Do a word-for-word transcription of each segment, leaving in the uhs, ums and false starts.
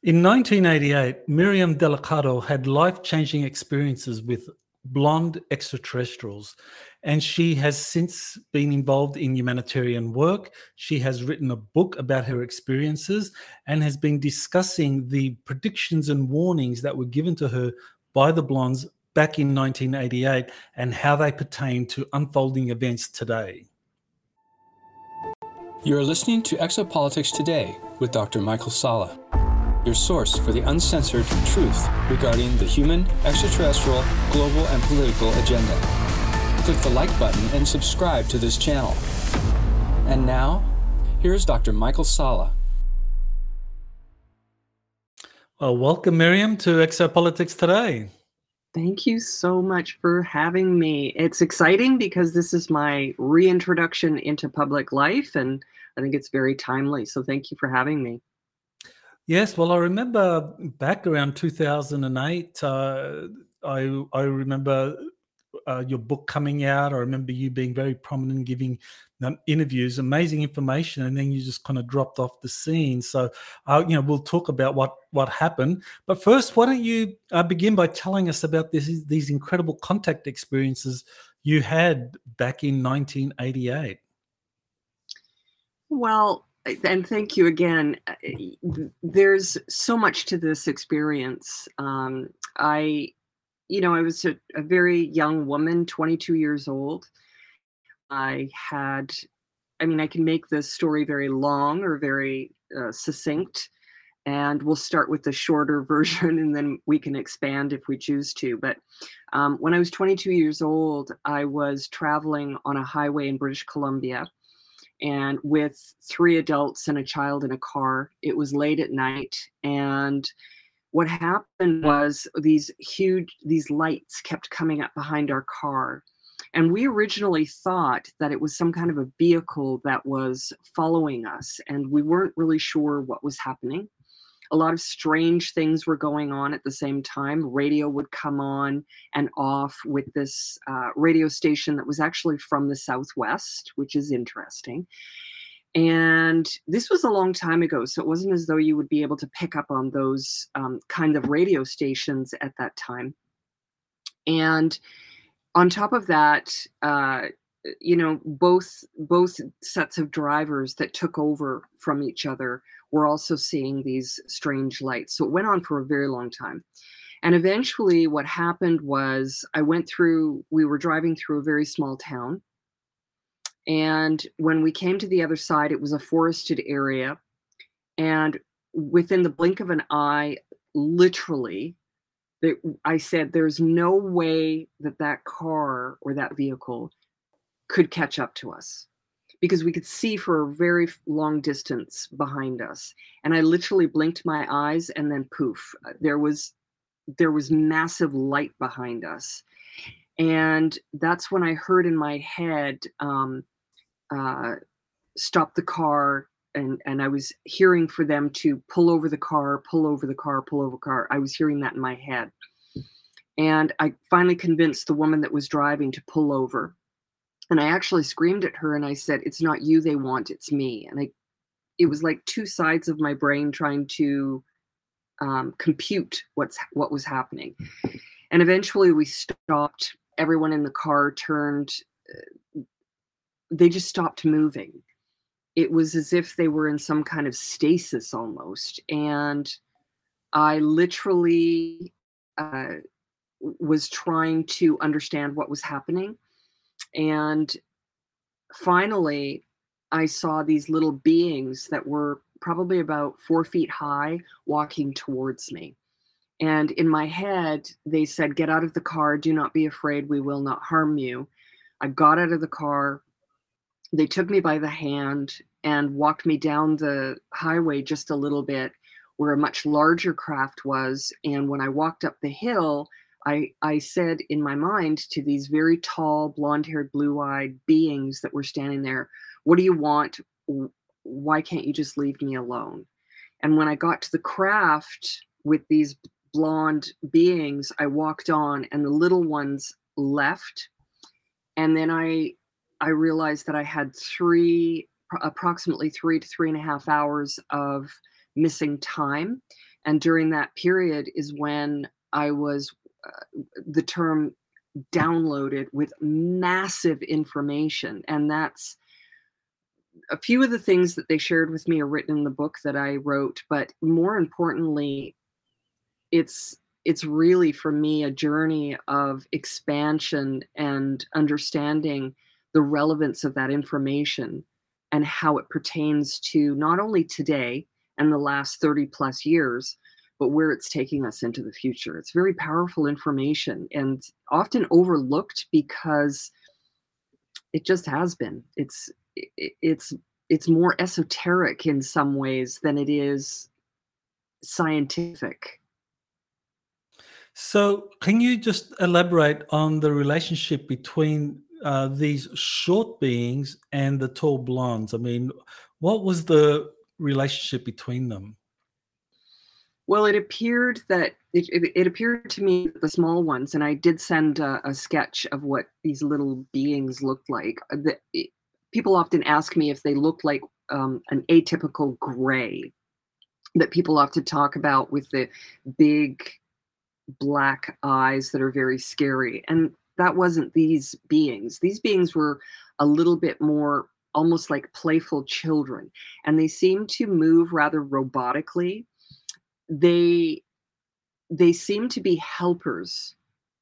In nineteen eighty-eight, Miriam Delicado had life-changing experiences with blonde extraterrestrials, and she has since been involved in humanitarian work. She has written a book about her experiences and has been discussing the predictions and warnings that were given to her by the blondes back in nineteen eighty-eight and how they pertain to unfolding events today. You're listening to Exopolitics Today with Doctor Michael Salla, your source for the uncensored truth regarding the human, extraterrestrial, global, and political agenda. Click the like button and subscribe to this channel. And now, here's Doctor Michael Salla. Well, welcome, Miriam, to Exopolitics Today. Thank you so much for having me. It's exciting because this is my reintroduction into public life, and I think it's very timely. So thank you for having me. Yes, well, I remember back around two thousand eight, uh, I I remember uh, your book coming out. I remember you being very prominent, giving um, interviews, amazing information, and then you just kind of dropped off the scene. So, uh, you know, we'll talk about what what happened. But first, why don't you uh, begin by telling us about this, these incredible contact experiences you had back in nineteen eighty-eight? Well, and thank you again. There's so much to this experience. Um, I, you know, I was a, a very young woman, twenty-two years old. I had, I mean, I can make this story very long or very uh, succinct, and we'll start with the shorter version and then we can expand if we choose to. But um, when I was twenty-two years old, I was traveling on a highway in British Columbia, and with three adults and a child in a car. It was late at night, and what happened was these huge, these lights kept coming up behind our car. And we originally thought that it was some kind of a vehicle that was following us, and we weren't really sure what was happening. A lot of strange things were going on at the same time. Radio would come on and off with this uh, radio station that was actually from the Southwest, which is interesting. And this was a long time ago, so it wasn't as though you would be able to pick up on those um, kind of radio stations at that time. And on top of that, uh, you know, both both sets of drivers that took over from each other were also seeing these strange lights. So it went on for a very long time. And eventually what happened was I went through, we were driving through a very small town. And when we came to the other side, it was a forested area. And within the blink of an eye, literally, there, I said, there's no way that that car or that vehicle could catch up to us, because we could see for a very long distance behind us. And I literally blinked my eyes, and then poof, there was there was massive light behind us. And that's when I heard in my head, um, uh, stop the car. And, and I was hearing for them to pull over the car, pull over the car, pull over the car. I was hearing that in my head. And I finally convinced the woman that was driving to pull over. And I actually screamed at her and I said, "It's not you they want, it's me." And I, it was like two sides of my brain trying to um, compute what's what was happening. And eventually we stopped. Everyone in the car turned. Uh, they just stopped moving. It was as if they were in some kind of stasis almost. And I literally uh, was trying to understand what was happening. And finally, I saw these little beings that were probably about four feet high walking towards me. And in my head, they said, "Get out of the car. Do not be afraid. We will not harm you." I got out of the car. They took me by the hand and walked me down the highway just a little bit where a much larger craft was. And when I walked up the hill, I, I said in my mind to these very tall, blonde-haired, blue-eyed beings that were standing there, "What do you want? Why can't you just leave me alone?" And when I got to the craft with these blonde beings, I walked on and the little ones left. And then I I realized that I had three, approximately three to three and a half hours of missing time, And during that period is when I was, uh, the term downloaded with massive information. And that's a few of the things that they shared with me are written in the book that I wrote. But more importantly, it's it's really for me a journey of expansion and understanding the relevance of that information and how it pertains to not only today and the last thirty plus years, but where it's taking us into the future. It's very powerful information and often overlooked because it just has been. It's i- it's it's more esoteric in some ways than it is scientific. So, can you just elaborate on the relationship between uh, these short beings and the tall blondes? I mean, what was the relationship between them? Well, it appeared that it, it, it appeared to me that the small ones, and I did send a, a sketch of what these little beings looked like. uh, The, it- people often ask me if they look like um, an atypical gray that people often talk about with the big black eyes that are very scary. And that wasn't these beings. These beings were a little bit more almost like playful children, and they seemed to move rather robotically. They they seemed to be helpers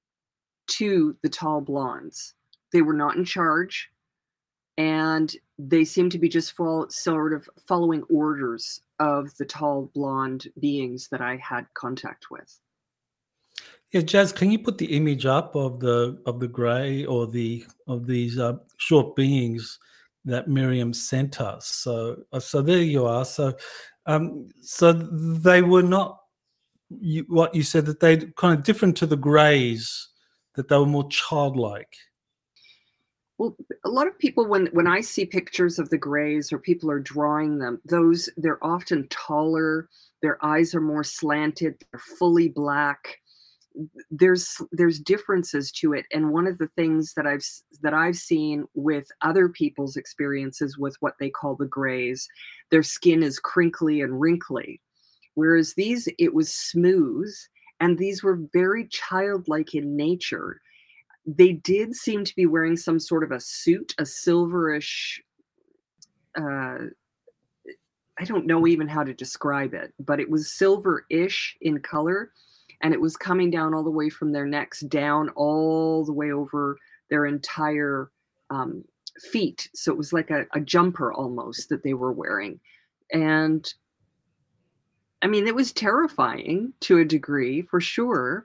to the tall blondes. They were not in charge, and they seemed to be just fol- sort of following orders of the tall blonde beings that I had contact with. Yeah, Jazz, can you put the image up of the of the grey or the of these uh, short beings that Miriam sent us? So, uh, so there you are. So, um, so they were not you, what you said that they kind of different to the greys, that they were more childlike. Well, a lot of people, when when I see pictures of the grays or people are drawing them, those they're often taller, their eyes are more slanted, they're fully black. There's there's differences to it, and one of the things that I've s- that I've seen with other people's experiences with what they call the grays, their skin is crinkly and wrinkly, whereas these it was smooth, and these were very childlike in nature. They did seem to be wearing some sort of a suit, a silverish, uh, I don't know even how to describe it, but it was silver-ish in color, and it was coming down all the way from their necks down all the way over their entire um, feet. So it was like a, a jumper almost that they were wearing. And I mean, it was terrifying to a degree for sure.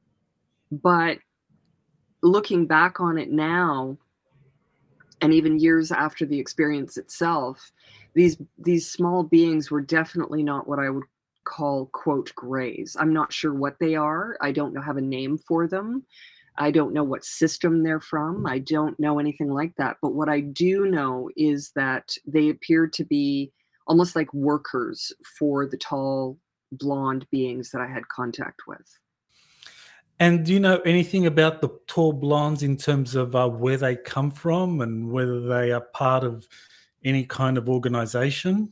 But looking back on it now, and even years after the experience itself, these these small beings were definitely not what I would call quote grays. I'm not sure what they are. I don't know have a name for them. I don't know what system they're from. I don't know anything like that. But what I do know is that they appeared to be almost like workers for the tall blonde beings that I had contact with. And do you know anything about the tall blondes in terms of uh, where they come from and whether they are part of any kind of organization?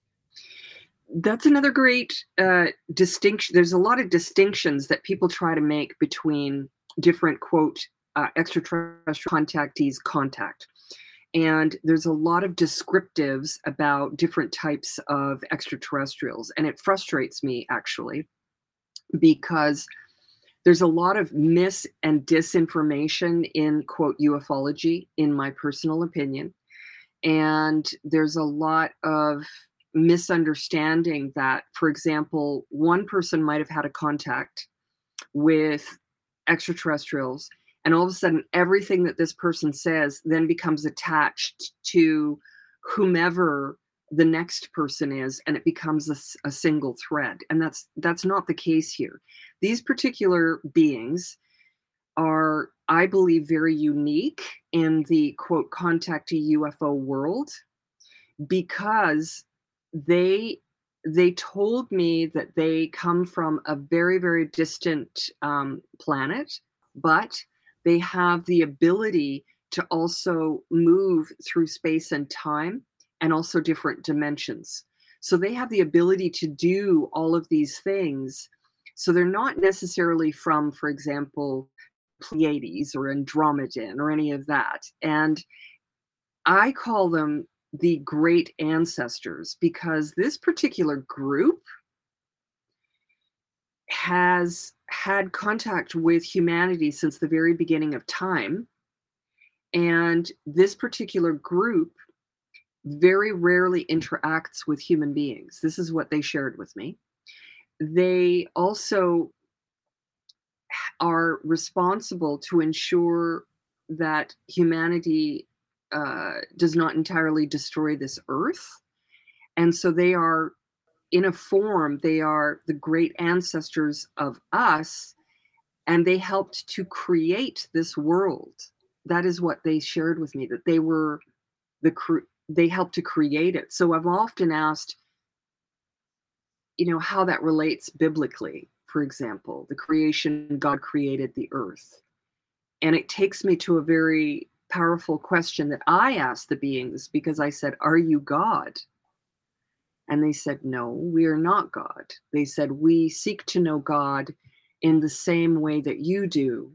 That's another great uh, distinction. There's a lot of distinctions that people try to make between different quote uh, extraterrestrial contactees contact. And there's a lot of descriptives about different types of extraterrestrials. And it frustrates me actually because there's a lot of mis and disinformation in quote ufology, in my personal opinion. And there's a lot of misunderstanding that, for example, one person might have had a contact with extraterrestrials, and all of a sudden, everything that this person says then becomes attached to whomever the next person is, and it becomes a, s- a single thread. And that's that's not the case here. These particular beings are, I believe, very unique in the quote contactee U F O world because they they told me that they come from a very very distant um, planet, but they have the ability to also move through space and time and also different dimensions. So they have the ability to do all of these things. So they're not necessarily from, for example, Pleiades or Andromedan or any of that. And I call them the great ancestors because this particular group has had contact with humanity since the very beginning of time. And this particular group very rarely interacts with human beings. This is what they shared with me. They also are responsible to ensure that humanity uh, does not entirely destroy this earth. And so they are, in a form, they are the great ancestors of us, and they helped to create this world. That is what they shared with me, that they were the cre- they helped to create it. So I've often asked, you know, how that relates biblically. For example, the creation, God created the earth. And it takes me to a very powerful question that I asked the beings, because I said, "Are you God?" And they said, "No, we are not God." They said, "We seek to know God in the same way that you do,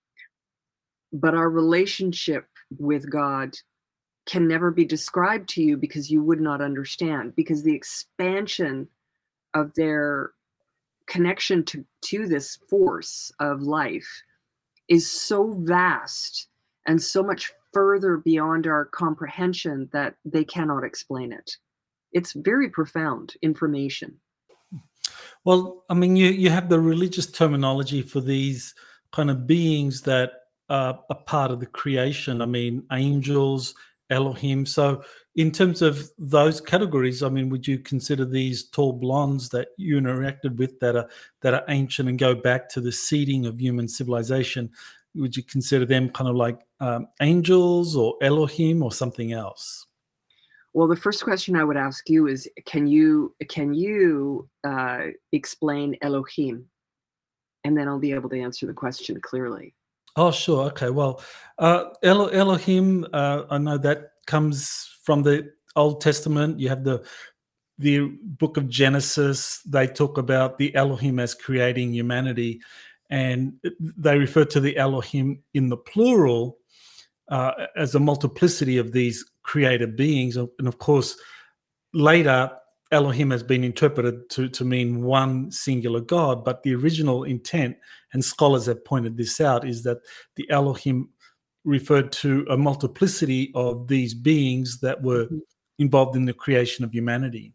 but our relationship with God can never be described to you because you would not understand." Because the expansion of their connection to, to this force of life is so vast and so much further beyond our comprehension that they cannot explain it. It's very profound information. Well, I mean, you you have the religious terminology for these kind of beings that are a part of the creation. I mean, angels, Elohim. So, in terms of those categories, I mean, would you consider these tall blondes that you interacted with that are that are ancient and go back to the seeding of human civilization? Would you consider them kind of like um, angels or Elohim or something else? Well, the first question I would ask you is, can you can you uh, explain Elohim? And then I'll be able to answer the question clearly. Oh, sure. Okay. Well, uh, Elo- Elohim, uh, I know that comes from the Old Testament. You have the the book of Genesis. They talk about the Elohim as creating humanity, and they refer to the Elohim in the plural uh, as a multiplicity of these created beings. And of course, later Elohim has been interpreted to, to mean one singular God, but the original intent, and scholars have pointed this out, is that the Elohim referred to a multiplicity of these beings that were Mhm. involved in the creation of humanity.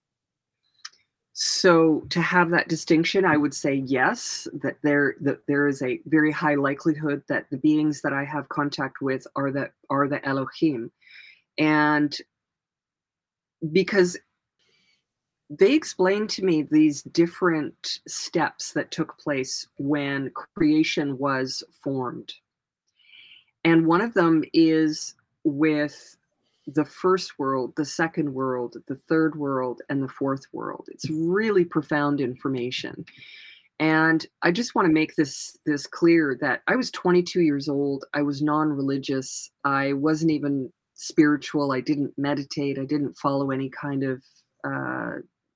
So to have that distinction, I would say yes, that there that there is a very high likelihood that the beings that I have contact with are the are the Elohim. And because they explained to me these different steps that took place when creation was formed. And one of them is with the first world, the second world, the third world, and the fourth world. It's really profound information. And I just want to make this this clear that I was twenty-two years old. I was non-religious. I wasn't even spiritual. I didn't meditate. I didn't follow any kind of uh,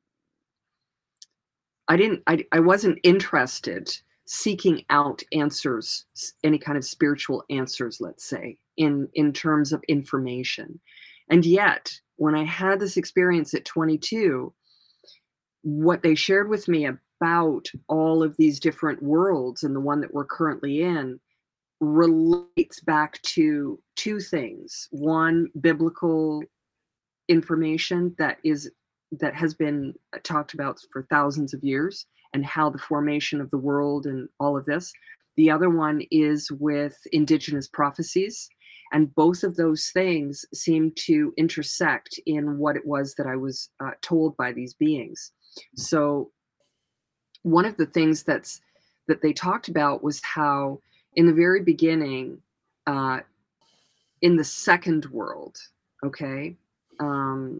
I didn't I I wasn't interested seeking out answers, s- any kind of spiritual answers, let's say, in in terms of information. And yet, when I had this experience at twenty-two, what they shared with me about all of these different worlds and the one that we're currently in relates back to two things. One, biblical information that is that has been talked about for thousands of years, and how the formation of the world and all of this. The other one is with indigenous prophecies, and both of those things seem to intersect in what it was that I was uh, told by these beings. So one of the things that's that they talked about was how in the very beginning, uh, in the second world, okay, um,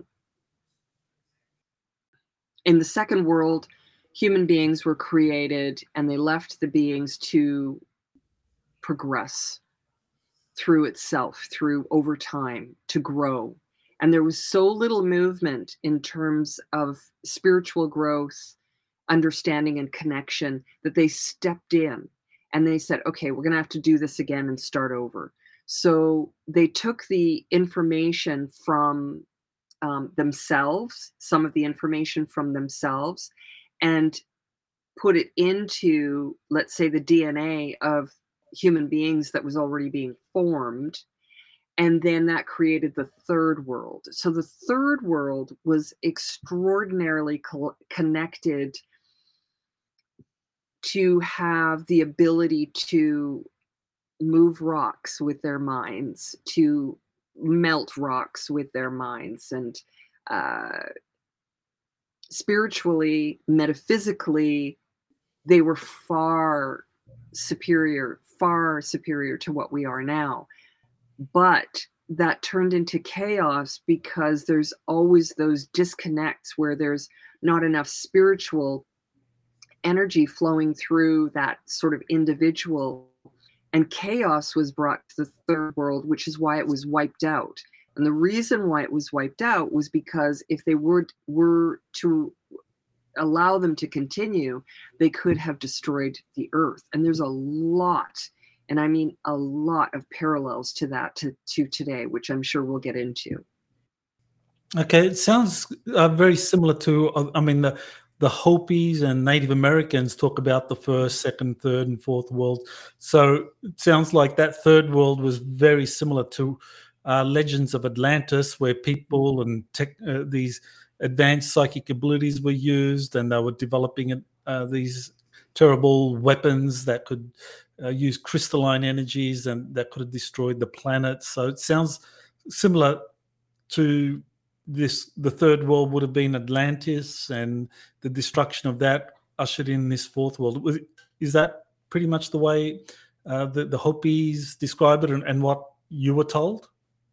in the second world, human beings were created and they left the beings to progress through itself, through over time, to grow. And there was so little movement in terms of spiritual growth, understanding, and connection that they stepped in and they said, okay, we're going to have to do this again and start over. So they took the information from um, themselves, some of the information from themselves, and put it into, let's say, the D N A of human beings that was already being formed. And then that created the third world. So the third world was extraordinarily co- connected to have the ability to move rocks with their minds, to melt rocks with their minds, and uh, spiritually, metaphysically, they were far superior, far superior to what we are now. But that turned into chaos because there's always those disconnects where there's not enough spiritual energy flowing through that sort of individual. And chaos was brought to the third world, which is why it was wiped out. And the reason why it was wiped out was because if they were, were to allow them to continue, they could have destroyed the earth. And there's a lot, and I mean a lot of parallels to that to, to today, which I'm sure we'll get into. Okay, it sounds uh, very similar to, uh, I mean, the the Hopis and Native Americans talk about the first, second, third, and fourth world. So it sounds like that third world was very similar to uh, Legends of Atlantis, where people and tech, uh, these advanced psychic abilities were used, and they were developing uh, these terrible weapons that could uh, use crystalline energies and that could have destroyed the planet. So it sounds similar to this. The third world would have been Atlantis, and the destruction of that ushered in this fourth world. Is that pretty much the way uh, the, the Hopis describe it, and, and what you were told?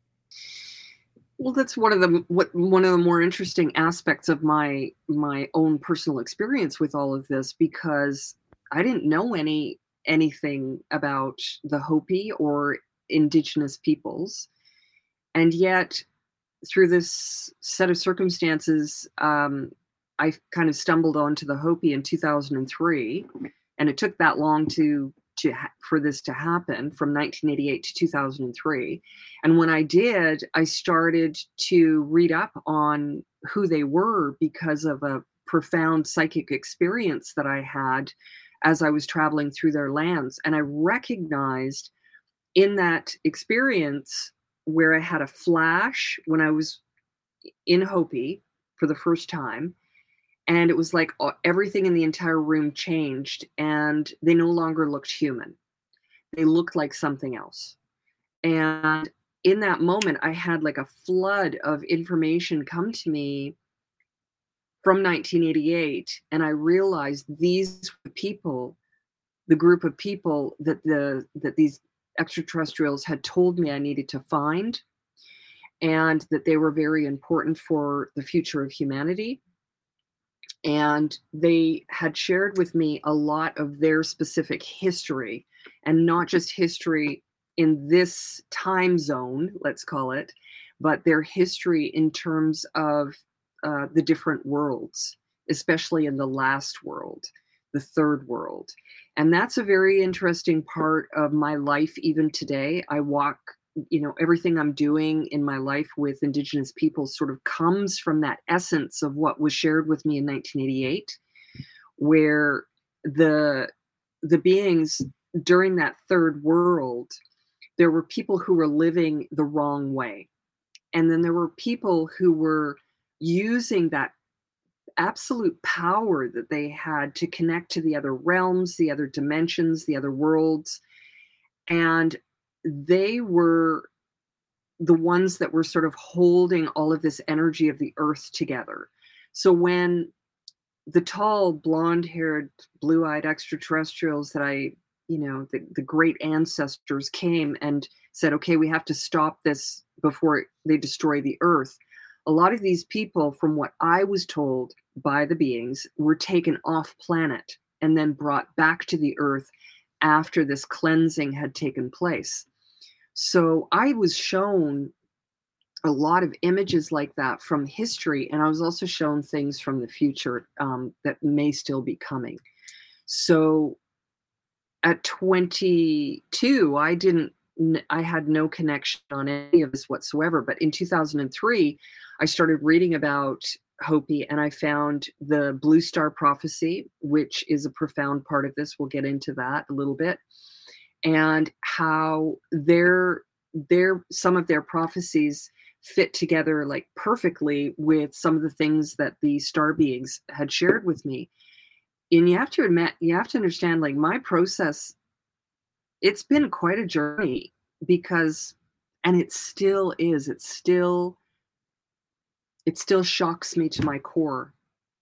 Well, that's one of the what one of the more interesting aspects of my my own personal experience with all of this, because I didn't know any anything about the Hopi or indigenous peoples, and yet through this set of circumstances, um, I kind of stumbled onto the Hopi in two thousand three, and it took that long to to ha- for this to happen, from nineteen eighty-eight to two thousand three. And when I did, I started to read up on who they were because of a profound psychic experience that I had as I was traveling through their lands. And I recognized in that experience where I had a flash when I was in Hopi for the first time, and it was like uh, everything in the entire room changed, and they no longer looked human. They looked like something else. And in that moment, I had like a flood of information come to me from nineteen eighty-eight, and I realized these people, the group of people that the that these extraterrestrials had told me I needed to find, and that they were very important for the future of humanity. And they had shared with me a lot of their specific history, and not just history in this time zone, let's call it, but their history in terms of uh, the different worlds, especially in the last world, the third world. And that's a very interesting part of my life even today. I walk, you know, everything I'm doing in my life with Indigenous people sort of comes from that essence of what was shared with me in nineteen eighty-eight, where the the beings during that third world, there were people who were living the wrong way. And then there were people who were using that absolute power that they had to connect to the other realms, the other dimensions, the other worlds. And they were the ones that were sort of holding all of this energy of the earth together. So when the tall, blonde-haired, blue-eyed extraterrestrials that I, you know, the, the great ancestors came and said, okay, we have to stop this before they destroy the earth. A lot of these people, from what I was told by the beings, were taken off planet and then brought back to the earth after this cleansing had taken place. So I was shown a lot of images like that from history, and I was also shown things from the future um, that may still be coming. So at twenty-two, I didn't, n- I had no connection on any of this whatsoever. But in two thousand three, I started reading about Hopi, and I found the Blue Star Prophecy, which is a profound part of this. We'll get into that a little bit, and how their their some of their prophecies fit together like perfectly with some of the things that the star beings had shared with me. And you have to admit, you have to understand, like, my process, it's been quite a journey, because, and it still is, it still, it still shocks me to my core.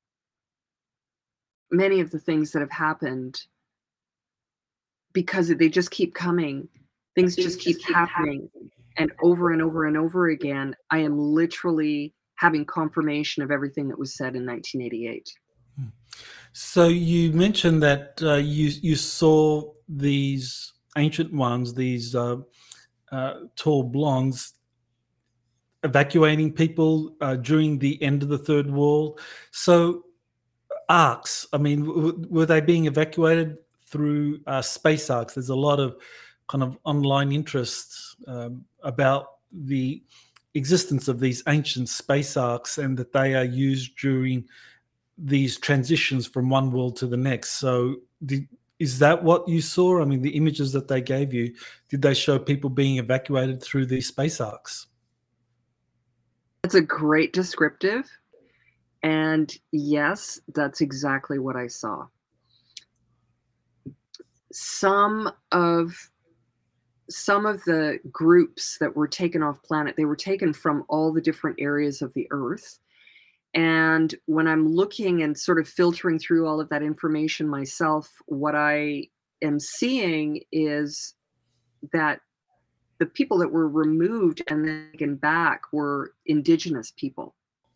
Many of the things that have happened, because they just keep coming, things just keep happening, and over and over and over again, I am literally having confirmation of everything that was said in nineteen eighty-eight. So you mentioned that uh, you you saw these ancient ones, these uh, uh, tall blondes, evacuating people uh, during the end of the Third Wall. So arcs, I mean, w- were they being evacuated through uh, space arcs? There's a lot of kind of online interest um, about the existence of these ancient space arcs, and that they are used during these transitions from one world to the next. So did, is that what you saw? I mean, the images that they gave you, did they show people being evacuated through these space arcs? That's a great descriptive. And yes, that's exactly what I saw. Some of some of the groups that were taken off planet, they were taken from all the different areas of the earth. And when I'm looking and sort of filtering through all of that information myself, what I am seeing is that the people that were removed and then taken back were indigenous people.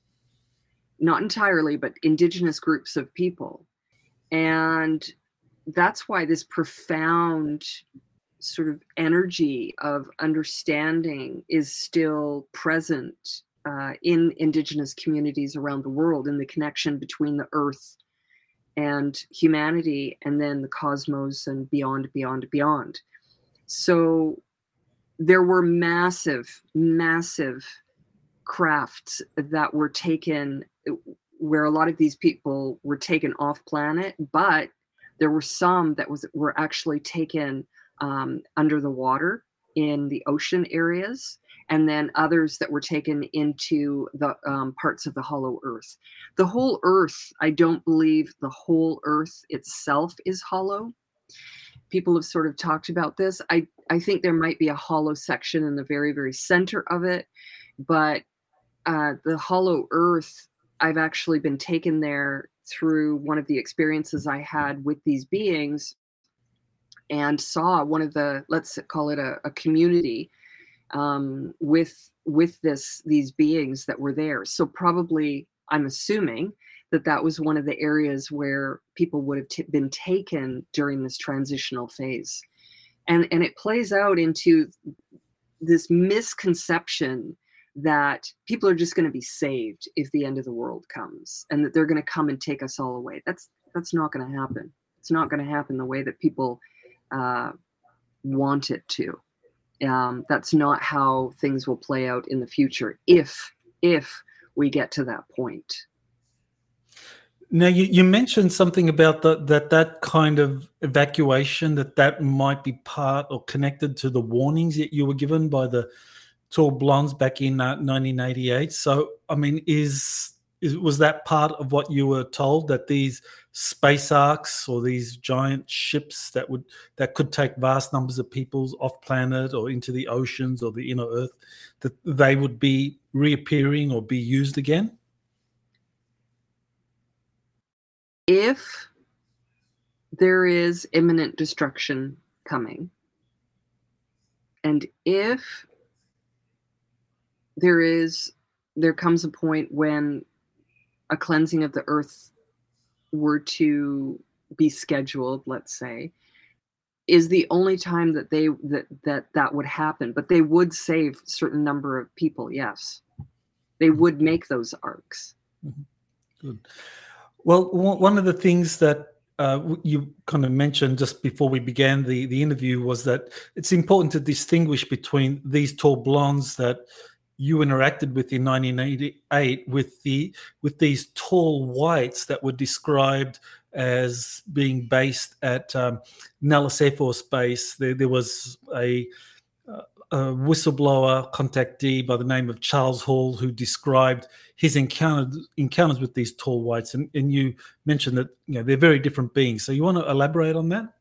Not entirely, but indigenous groups of people. And that's why this profound sort of energy of understanding is still present uh, in indigenous communities around the world, in the connection between the earth and humanity, and then the cosmos and beyond, beyond, beyond. So there were massive, massive crafts that were taken, where a lot of these people were taken off planet, but there were some that was were actually taken um, under the water in the ocean areas, and then others that were taken into the um, parts of the hollow earth. The whole earth, I don't believe the whole earth itself is hollow. People have sort of talked about this. I, I think there might be a hollow section in the very, very center of it, but uh, the hollow earth, I've actually been taken there through one of the experiences I had with these beings, and saw one of the, let's call it a, a community um, with with this these beings that were there. So probably, I'm assuming that that was one of the areas where people would have t- been taken during this transitional phase, and and it plays out into this misconception that people are just going to be saved if the end of the world comes, and that they're going to come and take us all away. That's that's not going to happen. It's not going to happen the way that people uh, want it to. Um, that's not how things will play out in the future, if if we get to that point. Now, you, you mentioned something about the, that that kind of evacuation, that that might be part or connected to the warnings that you were given by the tall blondes back in uh, nineteen eighty-eight. So, I mean, is, is was that part of what you were told, that these space arcs or these giant ships that would that could take vast numbers of people off planet or into the oceans or the inner Earth, that they would be reappearing or be used again? If there is imminent destruction coming, and if there is there comes a point when a cleansing of the earth were to be scheduled, let's say, is the only time that they that that that would happen, but they would save certain number of people, yes. They Mhm. would make those arcs. Mhm. Good. Well, o- one of the things that uh, w- you kind of mentioned just before we began the, the interview was that it's important to distinguish between these tall blondes that you interacted with in nineteen eighty-eight with the with these tall whites that were described as being based at um, Nellis Air Force Base. There, there was a uh, a whistleblower contactee by the name of Charles Hall who described his encounter, encounters with these tall whites, and, and you mentioned that you know they're very different beings. So you want to elaborate on that?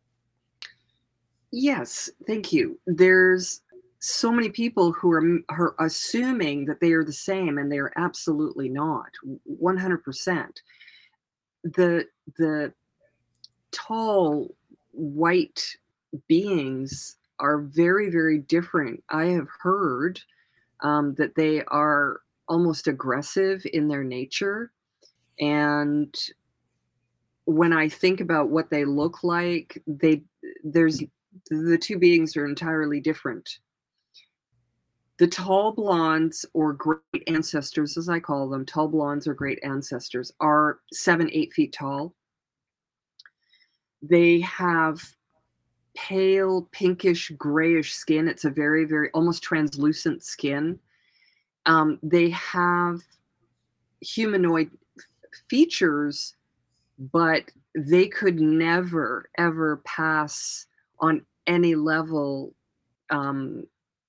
Yes, thank you. There's so many people who are, m- are assuming that they are the same, and they are absolutely not. one hundred percent. The the tall white beings are very, very different. I have heard um, that they are almost aggressive in their nature. And when I think about what they look like, they there's the two beings are entirely different. The tall blondes, or great ancestors, as I call them, tall blondes or great ancestors, are seven, eight feet tall. They have pale, pinkish, grayish skin. It's a very, very almost translucent skin. Um, they have humanoid features, but they could never, ever pass on any level um,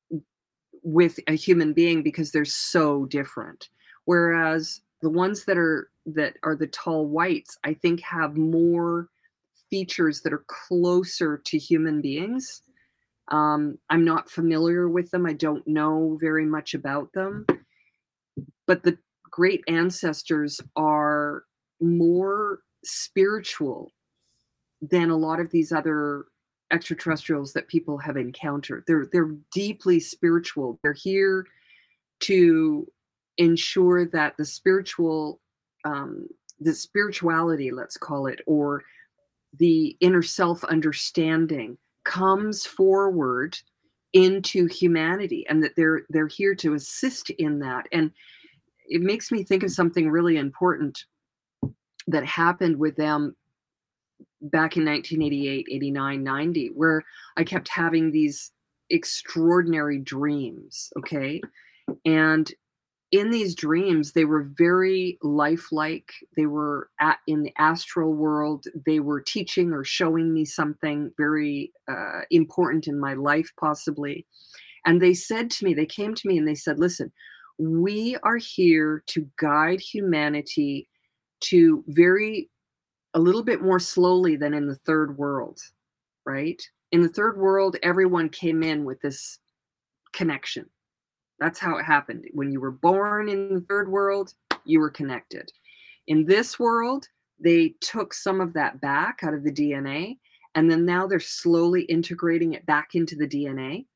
with a human being because they're so different. Whereas the ones that are that are the tall whites, I think, have more features that are closer to human beings. Um, I'm not familiar with them. I don't know very much about them, but the great ancestors are more spiritual than a lot of these other extraterrestrials that people have encountered. They're they're deeply spiritual. They're here to ensure that the spiritual um, the spirituality, let's call it, or the inner self understanding comes forward into humanity, and that they're they're here to assist in that. And it makes me think of something really important that happened with them back in nineteen eighty-eight, eighty-nine, ninety, where I kept having these extraordinary dreams, okay? And in these dreams, they were very lifelike. They were at, in the astral world. They were teaching or showing me something very uh, important in my life, possibly. And they said to me, they came to me and they said, listen, we are here to guide humanity to very, a little bit more slowly than in the third world, right? In the third world, everyone came in with this connection. That's how it happened. When you were born in the third world, you were connected. In this world, they took some of that back out of the D N A, and then now they're slowly integrating it back into the D N A.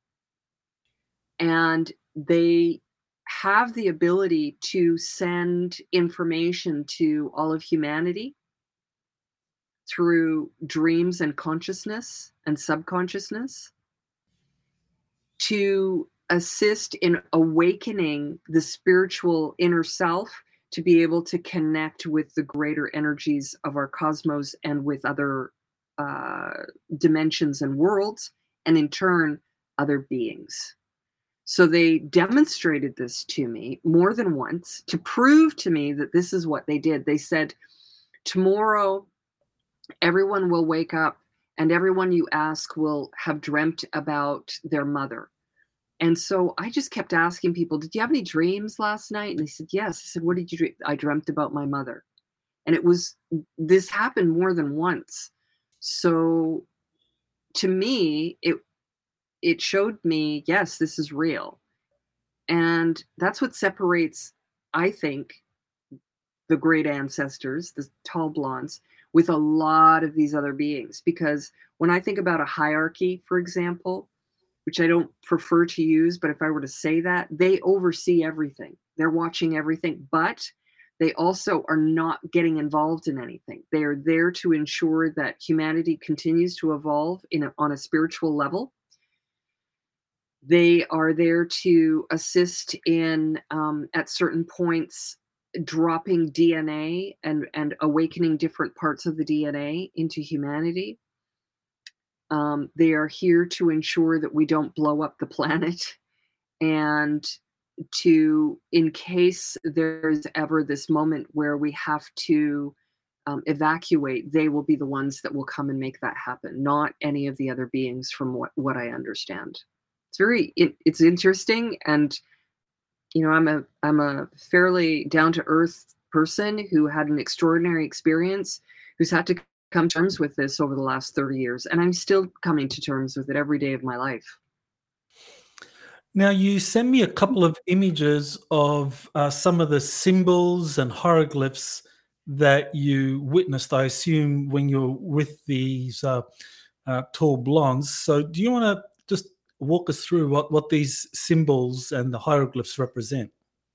And they have the ability to send information to all of humanity through dreams and consciousness and subconsciousness to assist in awakening the spiritual inner self to be able to connect with the greater energies of our cosmos and with other uh, dimensions and worlds, and in turn, other beings. So they demonstrated this to me more than once to prove to me that this is what they did. They said, tomorrow, everyone will wake up and everyone you ask will have dreamt about their mother. And so I just kept asking people, did you have any dreams last night? And they said, yes. I said, what did you dream? I dreamt about my mother. And it was, this happened more than once. So to me, it, it showed me, yes, this is real. And that's what separates, I think, the great ancestors, the tall blondes, with a lot of these other beings. Because when I think about a hierarchy, for example, which I don't prefer to use, but if I were to say that, they oversee everything. They're watching everything, but They also are not getting involved in anything. They are there to ensure that humanity continues to evolve in a, on a spiritual level. They are there to assist in, um, at certain points, dropping D N A and, and awakening different parts of the D N A into humanity. Um, they are here to ensure that we don't blow up the planet, and to, in case there's ever this moment where we have to um, evacuate, they will be the ones that will come and make that happen, not any of the other beings, from what, what I understand. It's very, it, it's interesting. And, you know, I'm a, I'm a fairly down to earth person who had an extraordinary experience, who's had to come to terms with this over the last thirty years. And I'm still coming to terms with it every day of my life. Now, you sent me a couple of images of uh, some of the symbols and hieroglyphs that you witnessed, I assume, when you're with these uh, uh, tall blondes. So do you want to just walk us through what, what these symbols and the hieroglyphs represent?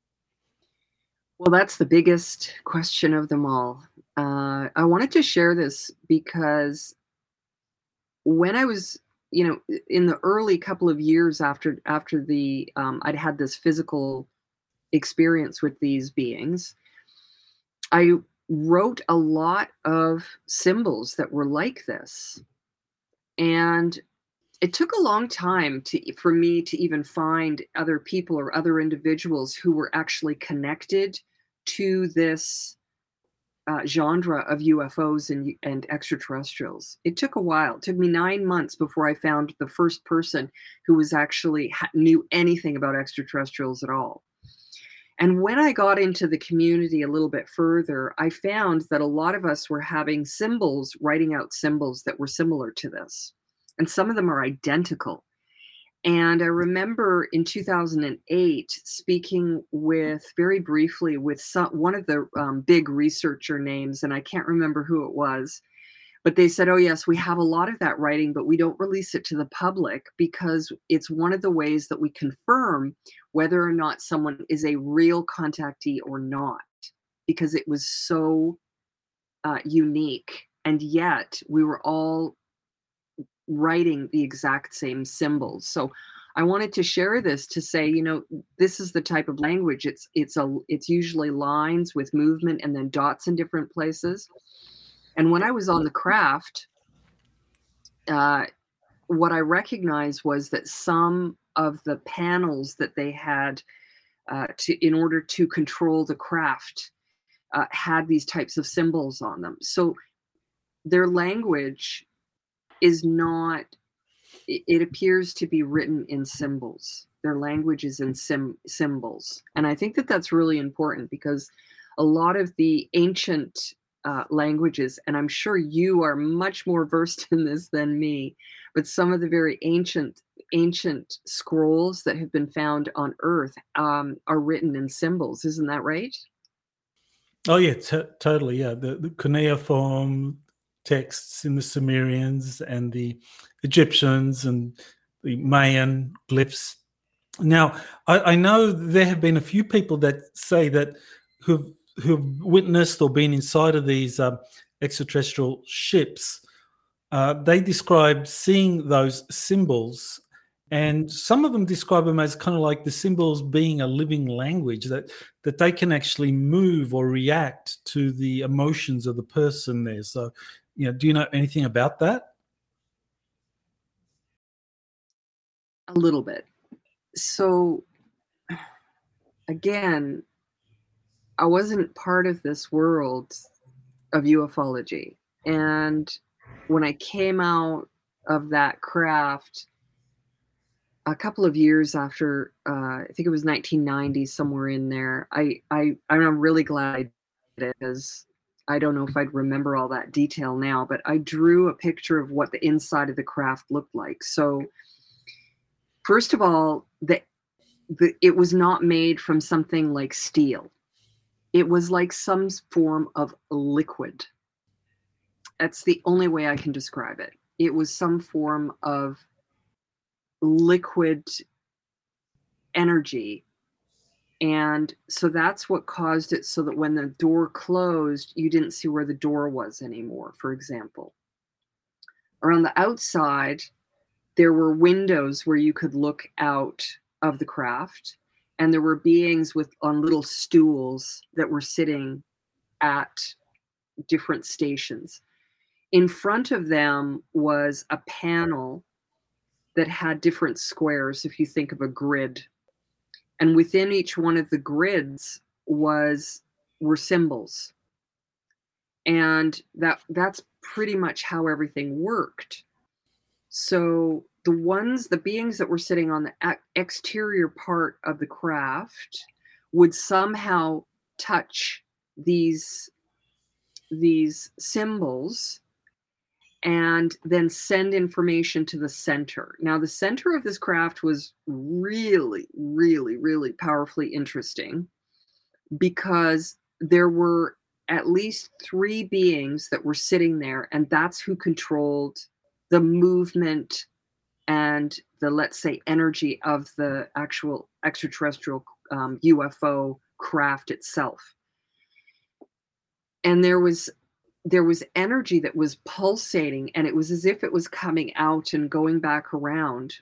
Well, that's the biggest question of them all. Uh, I wanted to share this because when I was, you know, in the early couple of years after after the um, I'd had this physical experience with these beings, I wrote a lot of symbols that were like this, and it took a long time to for me to even find other people or other individuals who were actually connected to this uh, genre of U F Os and, and extraterrestrials. It took a while. It took me nine months before I found the first person who was actually ha- knew anything about extraterrestrials at all. And when I got into the community a little bit further, I found that a lot of us were having symbols, writing out symbols that were similar to this. And some of them are identical. And I remember in two thousand eight speaking with, very briefly, with some, one of the um, big researcher names, and I can't remember who it was, but they said, oh yes, we have a lot of that writing, but we don't release it to the public because it's one of the ways that we confirm whether or not someone is a real contactee or not, because it was so uh, unique. And yet we were all writing the exact same symbols. So I wanted to share this to say, you know, this is the type of language. It's it's a it's usually lines with movement and then dots in different places. And when I was on the craft, uh, what I recognized was that some of the panels that they had uh, to in order to control the craft uh, had these types of symbols on them. So their language is not, it appears to be written in symbols. Their language is in sim, symbols. And I think that that's really important because a lot of the ancient uh, languages, and I'm sure you are much more versed in this than me, but some of the very ancient, ancient scrolls that have been found on Earth um, are written in symbols. Isn't that right? Oh yeah, t- totally. Yeah, the, the cuneiform texts in the Sumerians and the Egyptians and the Mayan glyphs. Now, I, I know there have been a few people that say that who've who've witnessed or been inside of these um, extraterrestrial ships. Uh, they describe seeing those symbols, and some of them describe them as kind of like the symbols being a living language, that that they can actually move or react to the emotions of the person there. So, you know, do you know anything about that? A little bit. So again, I wasn't part of this world of ufology. And when I came out of that craft a couple of years after, uh, I think it was nineteen ninety, somewhere in there, I, I, I'm really glad I did it, because I don't know if I'd remember all that detail now, but I drew a picture of what the inside of the craft looked like. So first of all, the, the it was not made from something like steel. It was like some form of liquid. That's the only way I can describe it. It was some form of liquid energy, And so that's what caused it so that when the door closed, you didn't see where the door was anymore, for example. Around the outside, there were windows where you could look out of the craft, and there were beings with on little stools that were sitting at different stations. In front of them was a panel that had different squares, if you think of a grid. And within each one of the grids was were symbols. And that that's pretty much how everything worked. So the ones, the beings that were sitting on the ex- exterior part of the craft would somehow touch these these symbols and then send information to the center. Now, the center of this craft was really, really, really powerfully interesting because there were at least three beings that were sitting there, and that's who controlled the movement and the, let's say, energy of the actual extraterrestrial um, U F O craft itself. And there was there was energy that was pulsating, and it was as if it was coming out and going back around.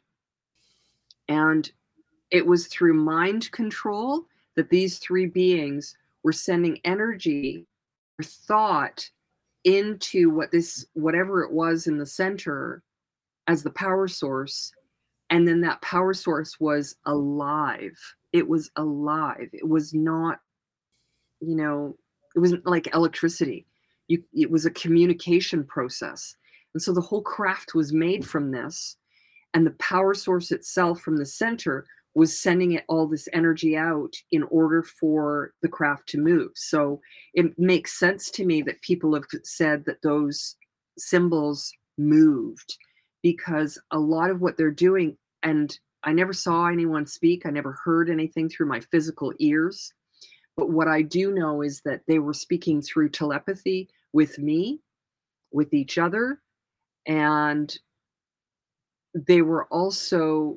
And it was through mind control that these three beings were sending energy or thought into what this, whatever it was in the center as the power source. And then that power source was alive. It was alive. It was not, you know, it wasn't like electricity. You, it was a communication process. And so the whole craft was made from this. And the power source itself from the center was sending it all this energy out in order for the craft to move. So it makes sense to me that people have said that those symbols moved, because a lot of what they're doing, and I never saw anyone speak, I never heard anything through my physical ears, but what I do know is that they were speaking through telepathy with me, with each other, and they were also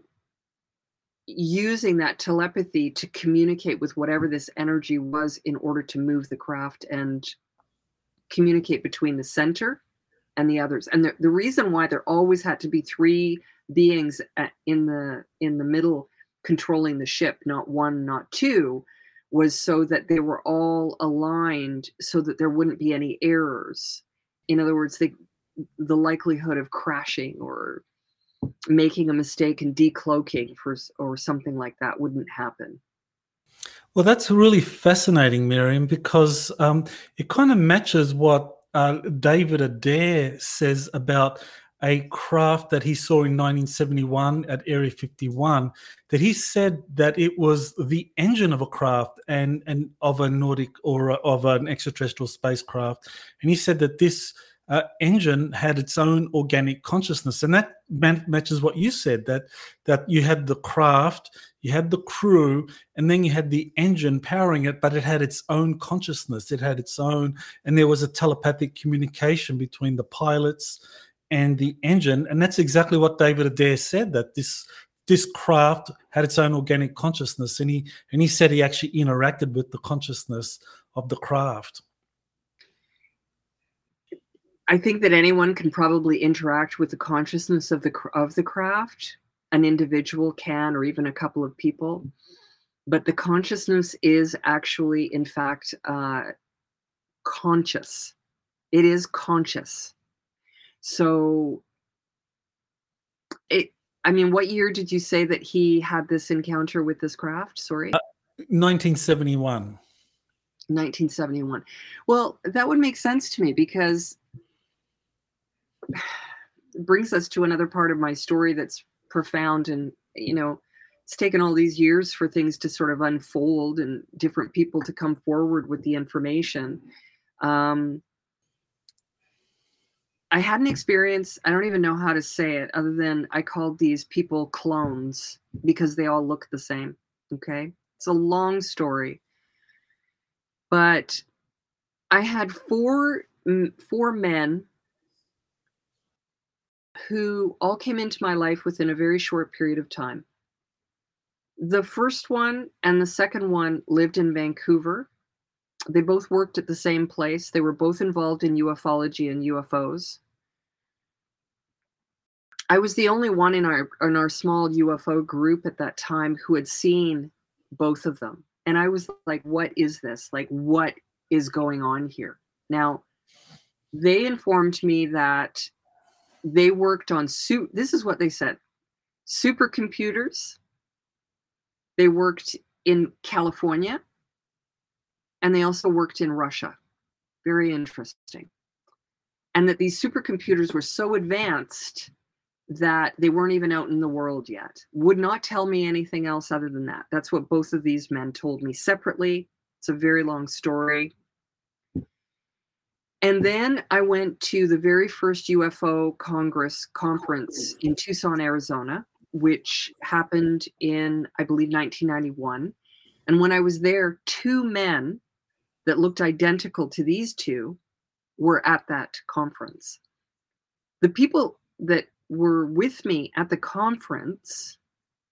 using that telepathy to communicate with whatever this energy was in order to move the craft and communicate between the center and the others. And the, the reason why there always had to be three beings at, in the in the middle controlling the ship, not one, not two, was so that they were all aligned so that there wouldn't be any errors. In other words, they, the likelihood of crashing or making a mistake and decloaking for or something like that wouldn't happen. Well, that's really fascinating, Miriam, because um, it kind of matches what uh, David Adair says about a craft that he saw in nineteen seventy-one at Area fifty-one, that he said that it was the engine of a craft and, and of a Nordic or a, of an extraterrestrial spacecraft. And he said that this uh, engine had its own organic consciousness. And that man- matches what you said, that, that you had the craft, you had the crew, and then you had the engine powering it, but it had its own consciousness. It had its own, and there was a telepathic communication between the pilots and the engine. And that's exactly what David Adair said, that this this craft had its own organic consciousness. And he and he said he actually interacted with the consciousness of the craft. I think that anyone can probably interact with the consciousness of the of the craft. An individual can, or even a couple of people. But the consciousness is actually, in fact, uh, conscious. It is conscious. So, it. I mean, what year did you say that he had this encounter with this craft? Sorry. Uh, nineteen seventy-one. nineteen seventy-one. Well, that would make sense to me, because it brings us to another part of my story that's profound. And, you know, it's taken all these years for things to sort of unfold and different people to come forward with the information. Um, I had an experience, I don't even know how to say it, other than I called these people clones because they all look the same. Okay. It's a long story, but I had four, four men who all came into my life within a very short period of time. The first one and the second one lived in Vancouver. They both worked at the same place. They were both involved in ufology and U F Os. I was the only one in our in our small U F O group at that time who had seen both of them. And I was like, what is this? Like, what is going on here? Now, they informed me that they worked on su- this is what they said: supercomputers. They worked in California, and they also worked in Russia. Very interesting. And that these supercomputers were so advanced that they weren't even out in the world yet. Would not tell me anything else other than that. That's what both of these men told me separately. It's a very long story. And then I went to the very first U F O Congress conference in Tucson, Arizona, which happened in, I believe, nineteen ninety-one. And when I was there, two men that looked identical to these two were at that conference. The people that were with me at the conference,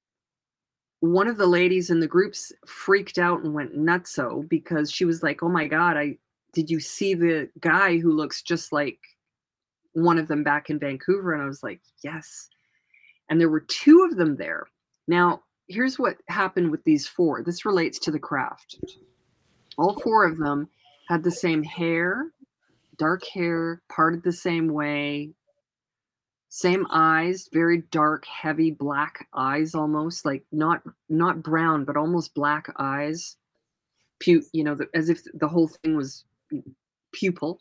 one of the ladies in the groups freaked out and went nutso because she was like, oh my God, I did you see the guy who looks just like one of them back in Vancouver? And I was like, yes. And there were two of them there. Now, here's what happened with these four. This relates to the craft. All four of them had the same hair, dark hair, parted the same way, same eyes, very dark, heavy black eyes, almost like not not brown, but almost black eyes. Pu- you know, the, as if the whole thing was pupil.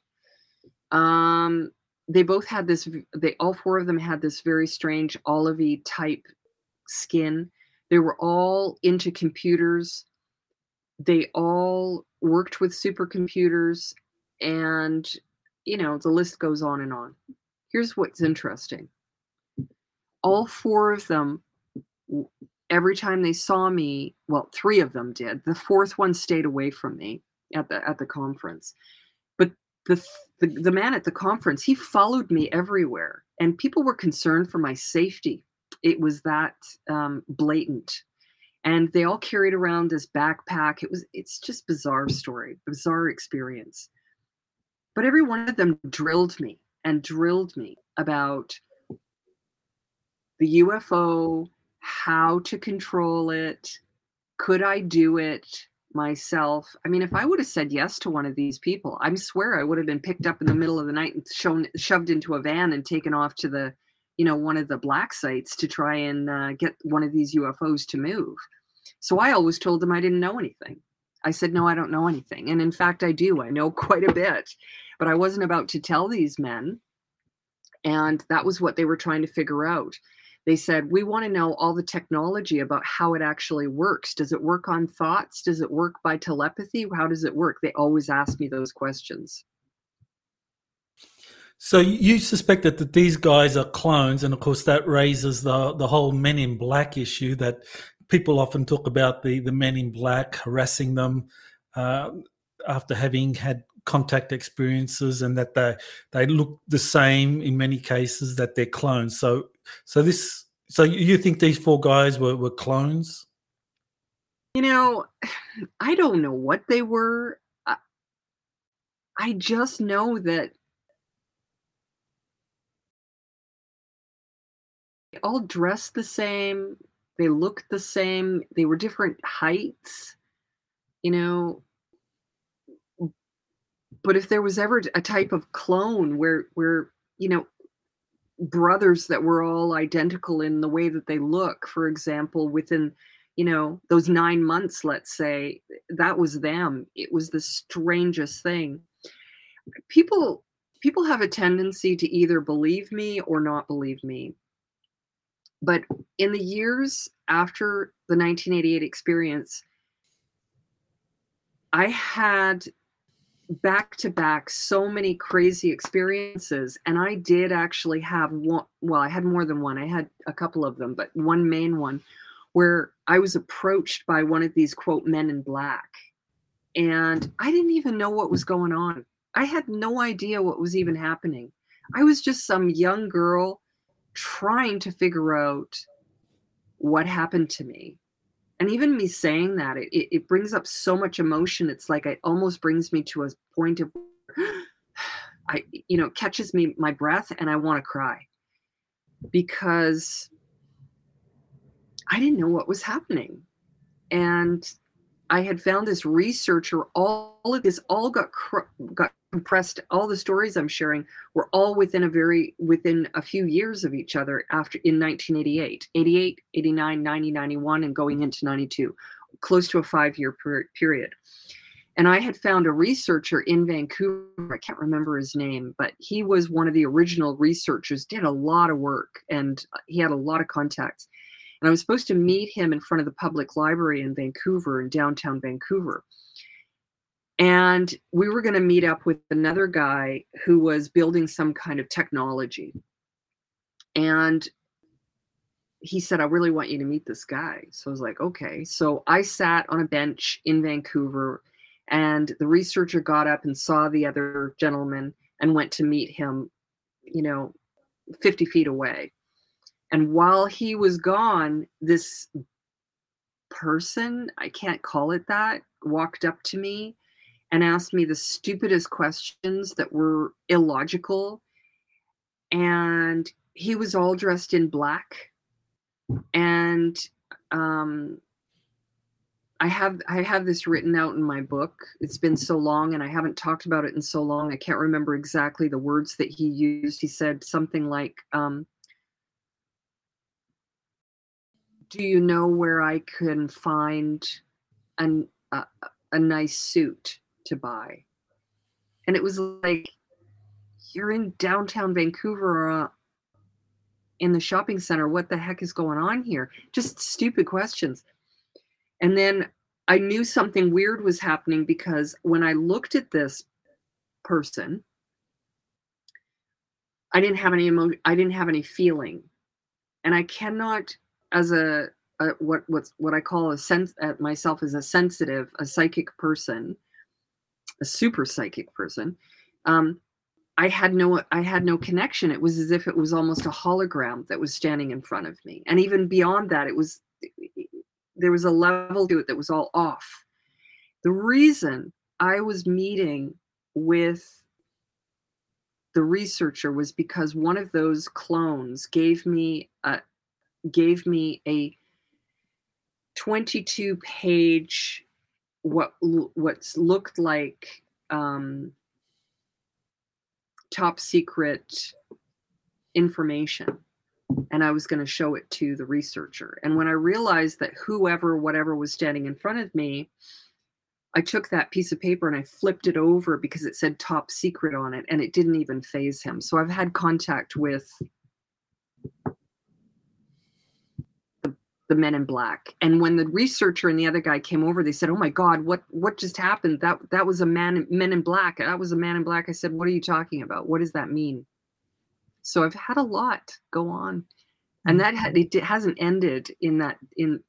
Um, they both had this. They all four of them had this very strange olivey type skin. They were all into computers. They all worked with supercomputers, and you know, the list goes on and on. Here's what's interesting. All four of them, every time they saw me, well, three of them did. The fourth one stayed away from me at the at the conference. But the the, the man at the conference, he followed me everywhere, and people were concerned for my safety. It was that um, blatant. And they all carried around this backpack. It was it's just bizarre story, bizarre experience. But every one of them drilled me and drilled me about the U F O, how to control it, could I do it myself? I mean, if I would have said yes to one of these people, I swear I would have been picked up in the middle of the night and shown, shoved into a van and taken off to the, you know, one of the black sites to try and uh, get one of these U F Os to move. So I always told them I didn't know anything. I said, no, I don't know anything. And in fact, I do. I know quite a bit. But I wasn't about to tell these men. And that was what they were trying to figure out. They said, we want to know all the technology about how it actually works. Does it work on thoughts? Does it work by telepathy? How does it work? They always ask me those questions. So you suspected that these guys are clones, and of course that raises the the whole Men in Black issue that people often talk about, the, the Men in Black harassing them uh, after having had contact experiences, and that they they look the same in many cases, that they're clones. So so this so you think these four guys were, were clones? You know, I don't know what they were. I, I just know that they all dressed the same. They looked the same. They were different heights, you know. But if there was ever a type of clone where, where you know, brothers that were all identical in the way that they look, for example, within, you know, those nine months, let's say, that was them. It was the strangest thing. People, people have a tendency to either believe me or not believe me. But in the years after the nineteen eighty-eight experience, I had back to back so many crazy experiences, and I did actually have one. Well, I had more than one. I had a couple of them, but one main one where I was approached by one of these quote Men in Black, and I didn't even know what was going on. I had no idea what was even happening. I was just some young girl trying to figure out what happened to me. And even me saying that, it it it brings up so much emotion. It's like it almost brings me to a point of I you know, catches me my breath and I wanna cry because I didn't know what was happening. And I had found this researcher, all of this all got cr- got compressed. All the stories I'm sharing were all within a very within a few years of each other after in nineteen eighty-eight, eighty-eight, eighty-nine, ninety, ninety-one, and going into ninety-two, close to a five-year per- period. And I had found a researcher in Vancouver. I can't remember his name, but he was one of the original researchers, did a lot of work, and he had a lot of contacts. And I was supposed to meet him in front of the public library in Vancouver, in downtown Vancouver. And we were going to meet up with another guy who was building some kind of technology. And he said, I really want you to meet this guy. So I was like, okay. So I sat on a bench in Vancouver, and the researcher got up and saw the other gentleman and went to meet him, you know, fifty feet away. And while he was gone, this person, I can't call it that, walked up to me and asked me the stupidest questions that were illogical. And he was all dressed in black. And um, I have I have this written out in my book. It's been so long and I haven't talked about it in so long. I can't remember exactly the words that he used. He said something like, um, do you know where I can find an, a, a nice suit to buy? And it was like, you're in downtown Vancouver uh, in the shopping center. What the heck is going on here? Just stupid questions. And then I knew something weird was happening because when I looked at this person, I didn't have any emo- I didn't have any feeling. And I cannot, as a, a what what's what I call a sense uh, myself as a sensitive, a psychic person, a super psychic person. Um, I had no I had no connection. It was as if it was almost a hologram that was standing in front of me. And even beyond that, it was there was a level to it that was all off. The reason I was meeting with the researcher was because one of those clones gave me a gave me a twenty-two page what what's looked like um, top secret information, and I was going to show it to the researcher. And when I realized that whoever whatever was standing in front of me, I took that piece of paper and I flipped it over because it said top secret on it, and it didn't even faze him. So I've had contact with the, the men in black. And when the researcher and the other guy came over, they said, "Oh my God, what what just happened? That that was a man men in black. That was a man in black." I said, "What are you talking about? What does that mean?" So I've had a lot go on. And that had, it hasn't ended in that in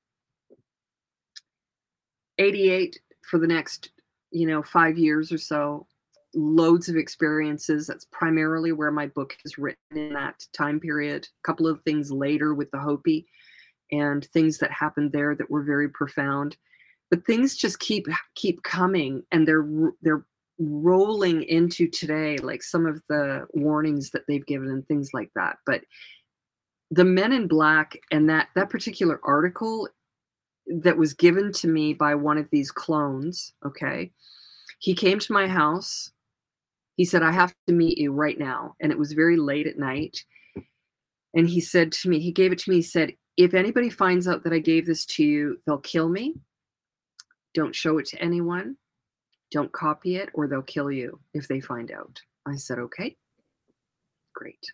eighty-eight for the next, you know, five years or so, loads of experiences. That's primarily where my book is written in that time period. A couple of things later with the Hopi and things that happened there that were very profound. But things just keep keep coming, and they're they're rolling into today, like some of the warnings that they've given and things like that. But the men in black and that that particular article that was given to me by one of these clones, okay, he came to my house. He said, "I have to meet you right now." And it was very late at night. And he said to me, he gave it to me, he said, "If anybody finds out that I gave this to you, they'll kill me. Don't show it to anyone. Don't copy it, or they'll kill you if they find out." I said, "Okay, great."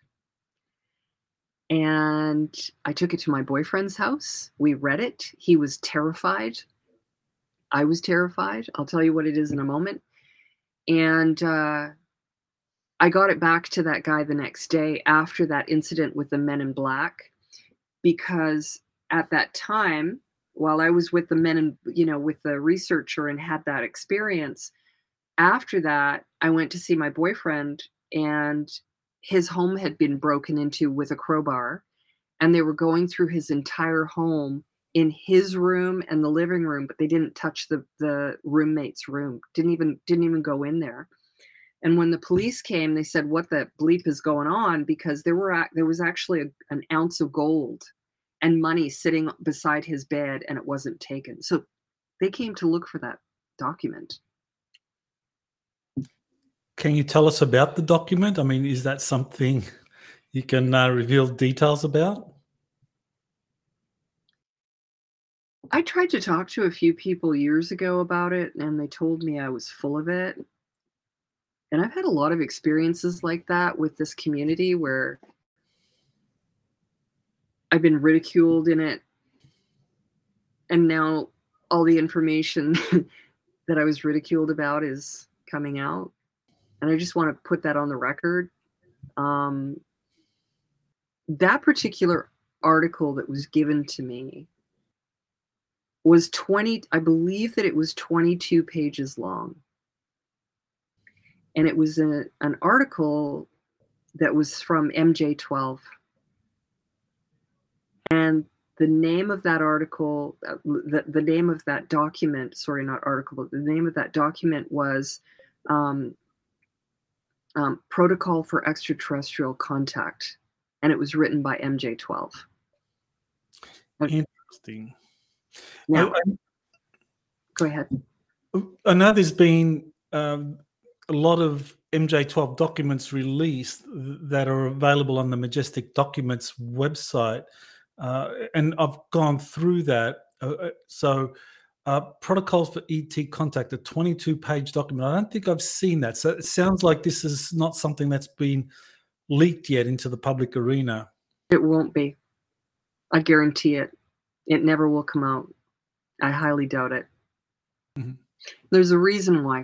And I took it to my boyfriend's house. We read it. He was terrified. I was terrified. I'll tell you what it is in a moment. And uh, I got it back to that guy the next day after that incident with the men in black, because at that time, while I was with the men in, you know, with the researcher and had that experience, after that, I went to see my boyfriend, and his home had been broken into with a crowbar, and they were going through his entire home in his room and the living room, but they didn't touch the the roommate's room. Didn't even didn't even go in there. And when the police came, they said, "What the bleep is going on?" Because there were ac- there was actually a, an ounce of gold and money sitting beside his bed, and it wasn't taken. So they came to look for that document. Can you tell us about the document? I mean, is that something you can uh, reveal details about? I tried to talk to a few people years ago about it, and they told me I was full of it. And I've had a lot of experiences like that with this community where I've been ridiculed in it, and now all the information that I was ridiculed about is coming out. And I just want to put that on the record. Um, that particular article that was given to me was twenty, I believe that it was twenty-two pages long. And it was a, an article that was from M J twelve. And the name of that article, uh, the, the name of that document, sorry, not article, but the name of that document was um, um, Protocol for Extraterrestrial Contact. And it was written by M J twelve. Interesting. Now, I, go ahead. I know there's been um, a lot of M J twelve documents released that are available on the Majestic Documents website. Uh, and I've gone through that. Uh, so, uh, Protocols for E T Contact, a twenty-two page document. I don't think I've seen that. So it sounds like this is not something that's been leaked yet into the public arena. It won't be. I guarantee it. It never will come out. I highly doubt it. Mm-hmm. There's a reason why.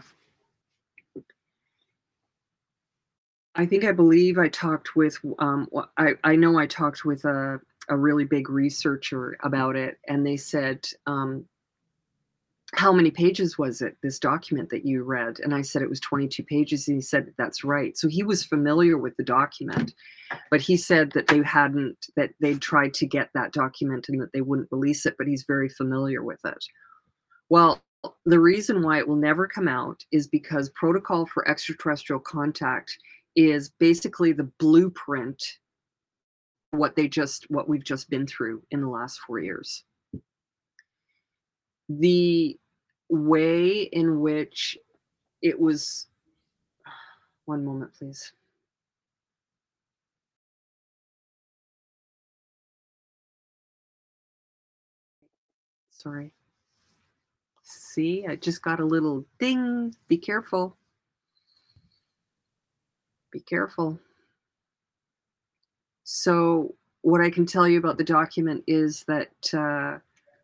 I think I believe I talked with, um, I, I know I talked with a, a really big researcher about it, and they said, um, how many pages was it, this document that you read? And I said it was twenty-two pages, and he said, that's right. So he was familiar with the document, but he said that they hadn't, that they'd tried to get that document and that they wouldn't release it, but he's very familiar with it. Well, the reason why it will never come out is because Protocol for Extraterrestrial Contact is basically the blueprint what they just what we've just been through in the last four years. The way in which it was, one moment please. Sorry. See, I just got a little ding. Be careful. Be careful. So what I can tell you about the document is that uh,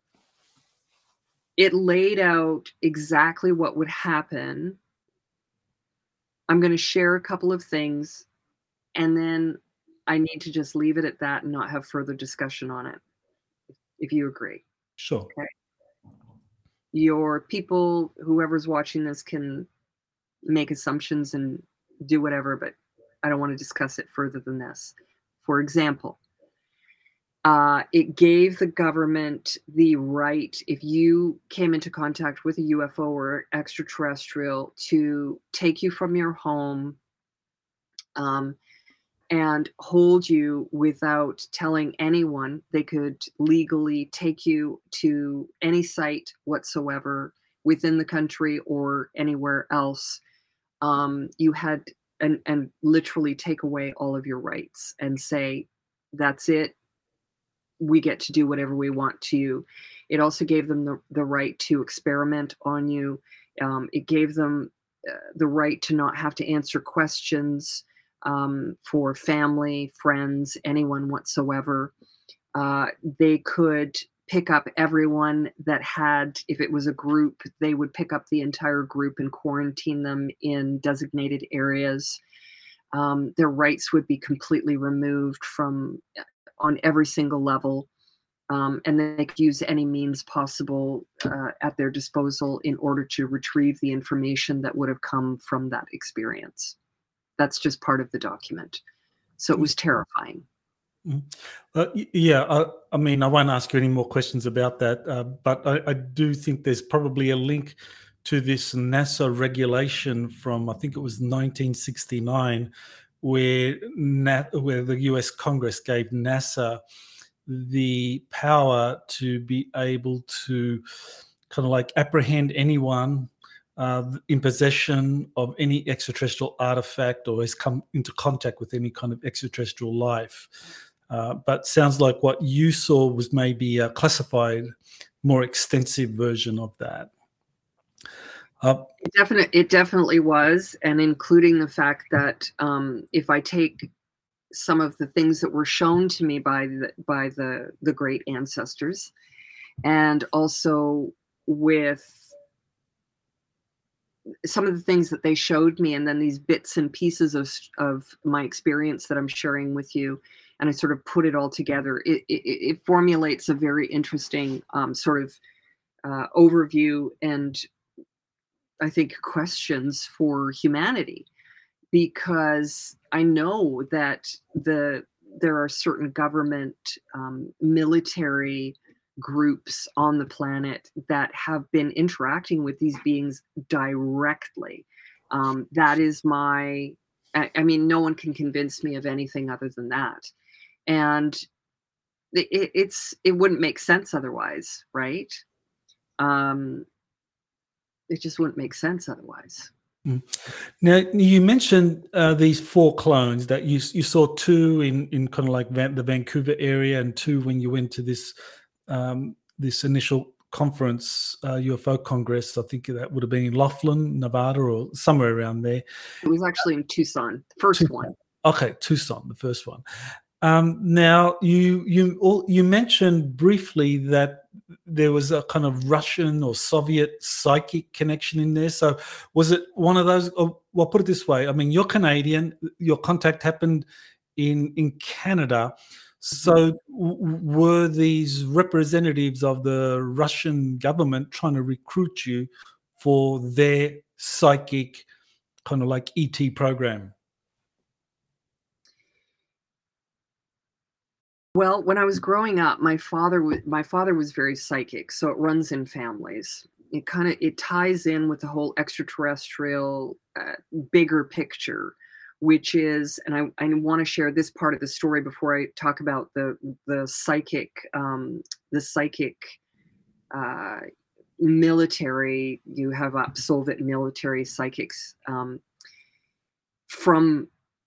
it laid out exactly what would happen. I'm going to share a couple of things, and then I need to just leave it at that and not have further discussion on it, if you agree. Sure. Okay. Your people, whoever's watching this, can make assumptions and do whatever, but I don't want to discuss it further than this. For example, uh, it gave the government the right, if you came into contact with a U F O or extraterrestrial, to take you from your home um, and hold you without telling anyone. They could legally take you to any site whatsoever within the country or anywhere else. Um, you had and and literally take away all of your rights and say, that's it. We get to do whatever we want to you. It also gave them the, the right to experiment on you. Um, it gave them uh, the right to not have to answer questions um, for family, friends, anyone whatsoever. Uh, they could pick up everyone that had, if it was a group, they would pick up the entire group and quarantine them in designated areas. Um, their rights would be completely removed from on every single level. Um, and they could use any means possible uh, at their disposal in order to retrieve the information that would have come from that experience. That's just part of the document. So it was terrifying. Mm. Uh, y- yeah, I, I mean, I won't ask you any more questions about that, uh, but I, I do think there's probably a link to this NASA regulation from, I think it was nineteen sixty-nine, where Na- where the U S Congress gave NASA the power to be able to kind of like apprehend anyone uh, in possession of any extraterrestrial artifact or has come into contact with any kind of extraterrestrial life. Uh, but sounds like what you saw was maybe a classified, more extensive version of that. Uh, It definitely, it definitely was, and including the fact that um, if I take some of the things that were shown to me by the by the the great ancestors, and also with some of the things that they showed me, and then these bits and pieces of of my experience that I'm sharing with you, and I sort of put it all together. It it, it formulates a very interesting um, sort of uh, overview and I think questions for humanity, because I know that the there are certain government, um, military groups on the planet that have been interacting with these beings directly. Um, that is my, I, I mean, no one can convince me of anything other than that. And it, it- it's it wouldn't make sense otherwise, right? Um, it just wouldn't make sense otherwise. mm. Now you mentioned uh, these four clones that you you saw two in in kind of like Van, the Vancouver area, and two when you went to this um, this initial conference, uh, U F O Congress. I think that would have been in Laughlin, Nevada, or somewhere around there. It was actually in Tucson, the first Tucson. one. Okay, Tucson, the first one. Um, now you you all, you mentioned briefly that there was a kind of Russian or Soviet psychic connection in there. So was it one of those? Or, well, put it this way. I mean, you're Canadian. Your contact happened in in Canada. So Mhm. w- were these representatives of the Russian government trying to recruit you for their psychic kind of like E T program? Well, when I was growing up, my father wa my father was very psychic, so it runs in families. It kinda it ties in with the whole extraterrestrial, uh, bigger picture, which is, and I I wanna share this part of the story before I talk about the the psychic, um, the psychic, uh, military. You have, uh, Soviet military psychics, um, from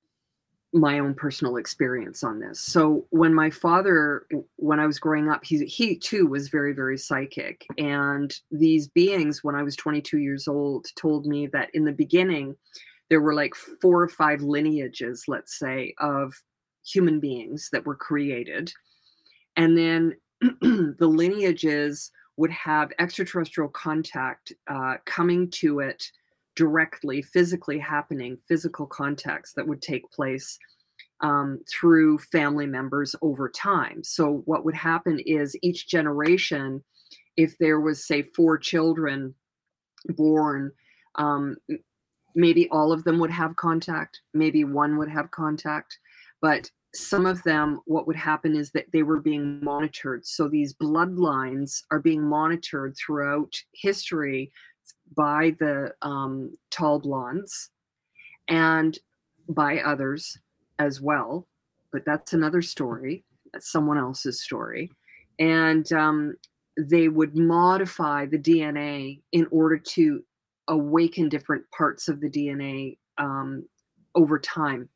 my own personal experience on this. So when my father, when I was growing up, he he too was very, very psychic. And these beings, when I was twenty-two years old, told me that in the beginning there were like four or five lineages, let's say, of human beings that were created. And then the lineages would have extraterrestrial contact uh, coming to it directly, physically happening, physical contacts that would take place um, through family members over time. So what would happen is each generation, if there was, say, four children born, um, m- maybe all of them would have contact, maybe one would have contact, but some of them, what would happen is that they were being monitored. So these bloodlines are being monitored throughout history by the um, tall blondes and by others as well. But that's another story. That's someone else's story. And um, they would modify the D N A in order to awaken different parts of the D N A um, over time.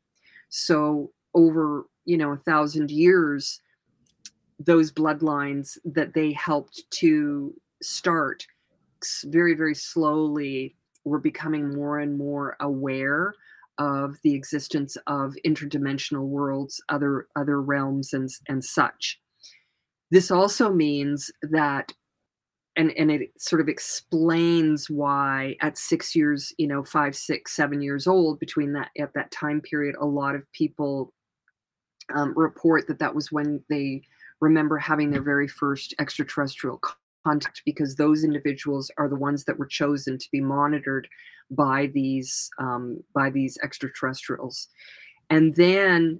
So over, you know, a thousand years, those bloodlines that they helped to start s- very, very slowly were becoming more and more aware of the existence of interdimensional worlds, other other realms, and s- and such. This also means that, and and it sort of explains why at six years, you know, five, six, seven years old, between that at that time period, a lot of people um, report that that was when they remember having their very first extraterrestrial co- contact, because those individuals are the ones that were chosen to be monitored by these um, by these extraterrestrials. And then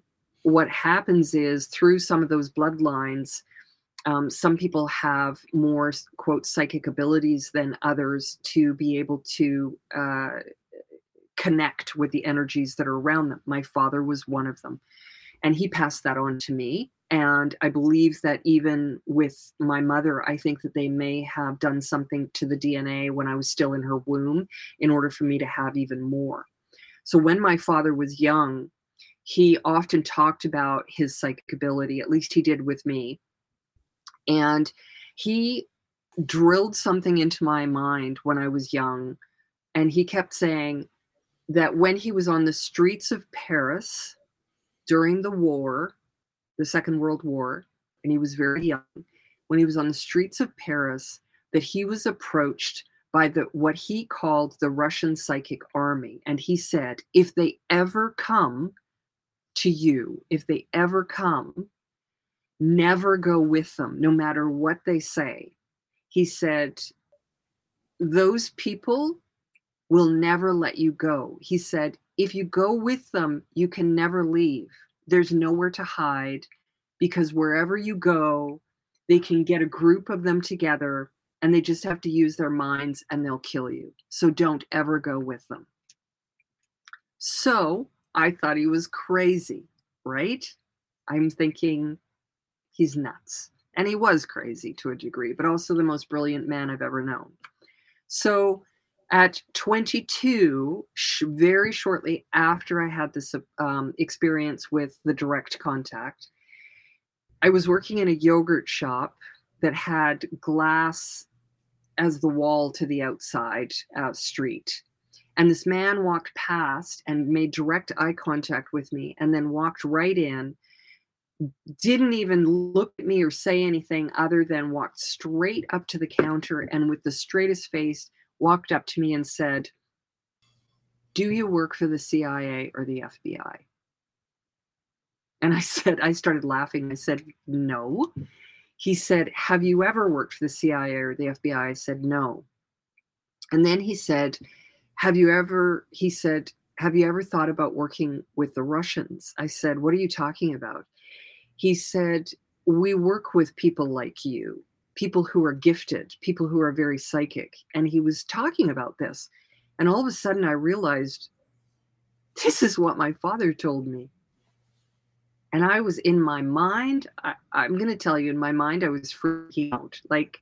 what happens is through some of those bloodlines, um, some people have more, quote, psychic abilities than others to be able to uh, connect with the energies that are around them. My father was one of them, and he passed that on to me. And I believe that even with my mother, I think that they may have done something to the D N A when I was still in her womb in order for me to have even more. So when my father was young, he often talked about his psychic ability, at least he did with me. And he drilled something into my mind when I was young. And he kept saying that when he was on the streets of Paris during the war, the Second World War, and he was very young, when he was on the streets of Paris, that he was approached by the what he called the Russian psychic army. And he said, if they ever come to you, if they ever come, never go with them, no matter what they say. He said, those people will never let you go. He said, if you go with them, you can never leave. There's nowhere to hide, because wherever you go, they can get a group of them together and they just have to use their minds and they'll kill you. So don't ever go with them. So I thought he was crazy, right? I'm thinking he's nuts. And he was crazy to a degree, but also the most brilliant man I've ever known. So at twenty-two, sh- very shortly after I had this um, experience with the direct contact, I was working in a yogurt shop that had glass as the wall to the outside uh, street. And this man walked past and made direct eye contact with me and then walked right in, didn't even look at me or say anything other than walked straight up to the counter and with the straightest face walked up to me and said, do you work for the C I A or the F B I? And I said, I started laughing. I said, no. He said, have you ever worked for the C I A or the F B I? I said, no. And then he said, have you ever, he said, have you ever thought about working with the Russians? I said, what are you talking about? He said, we work with people like you, people who are gifted, people who are very psychic. And he was talking about this. And all of a sudden I realized, this is what my father told me. And I was in my mind, I, I'm going to tell you, in my mind, I was freaking out. Like,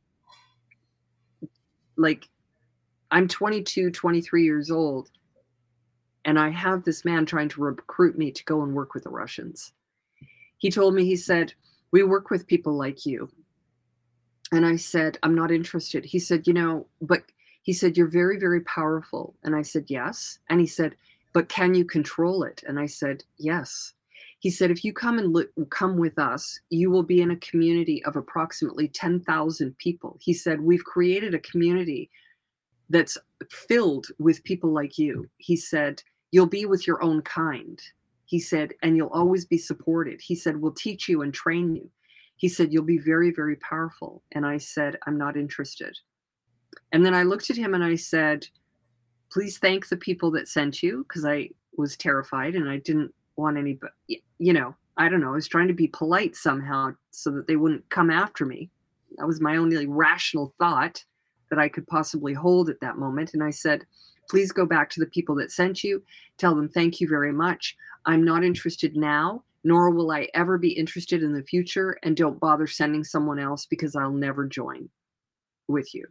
like I'm twenty-two, twenty-three years old, and I have this man trying to recruit me to go and work with the Russians. He told me, he said, we work with people like you. And I said, I'm not interested. He said, you know, but he said, you're very, very powerful. And I said, yes. And he said, but can you control it? And I said, yes. He said, if you come and look, come with us, you will be in a community of approximately ten thousand people. He said, we've created a community that's filled with people like you. He said, you'll be with your own kind. He said, and you'll always be supported. He said, we'll teach you and train you. He said, you'll be very, very powerful. And I said, I'm not interested. And then I looked at him and I said, please thank the people that sent you, because I was terrified and I didn't want any, you know, I don't know, I was trying to be polite somehow so that they wouldn't come after me. That was my only rational thought that I could possibly hold at that moment. And I said, please go back to the people that sent you, tell them thank you very much. I'm not interested now, nor will I ever be interested in the future, and don't bother sending someone else because I'll never join with you.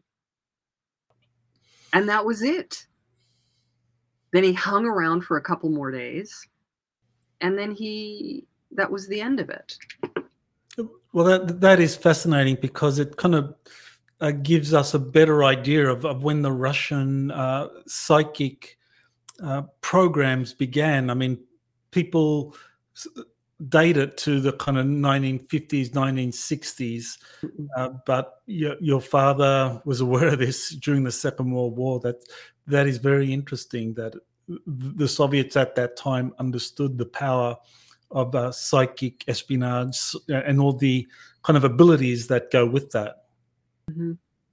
And that was it. Then he hung around for a couple more days, and then he, that was the end of it. Well, that that is fascinating, because it kind of uh, gives us a better idea of, of when the Russian uh, psychic uh, programs began. I mean, people date it to the kind of nineteen fifties, nineteen sixties, uh, but your, your father was aware of this during the Second World War. That that is very interesting, that the Soviets at that time understood the power of uh, psychic espionage and all the kind of abilities that go with that. Mm-hmm.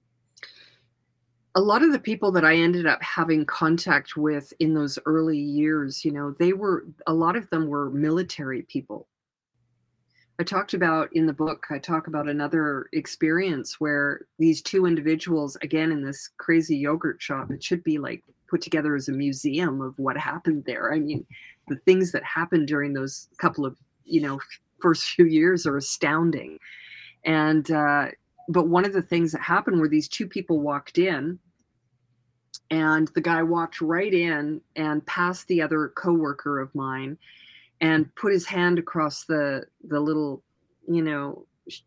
A lot of the people that I ended up having contact with in those early years, you know, they were, a lot of them were military people. I talked about in the book, I talk about another experience where these two individuals, again, in this crazy yogurt shop, it should be like put together as a museum of what happened there. I mean, the things that happened during those couple of, you know, first few years are astounding. And, uh, but one of the things that happened were these two people walked in, and the guy walked right in and past the other coworker of mine and put his hand across the the little, you know,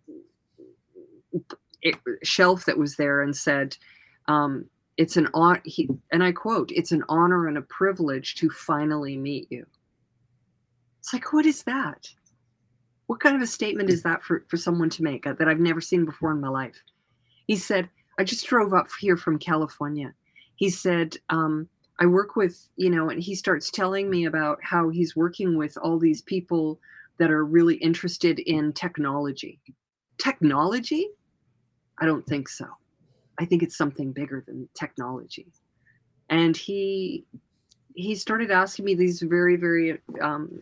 it, shelf that was there and said, um, "It's an on," he, and I quote, "It's an honor and a privilege to finally meet you." It's like, what is that? What kind of a statement is that for, for someone to make uh, that I've never seen before in my life? He said, "I just drove up here from California." He said, um, I work with, you know, and he starts telling me about how he's working with all these people that are really interested in technology. Technology? I don't think so. I think it's something bigger than technology. And he he started asking me these very, very um,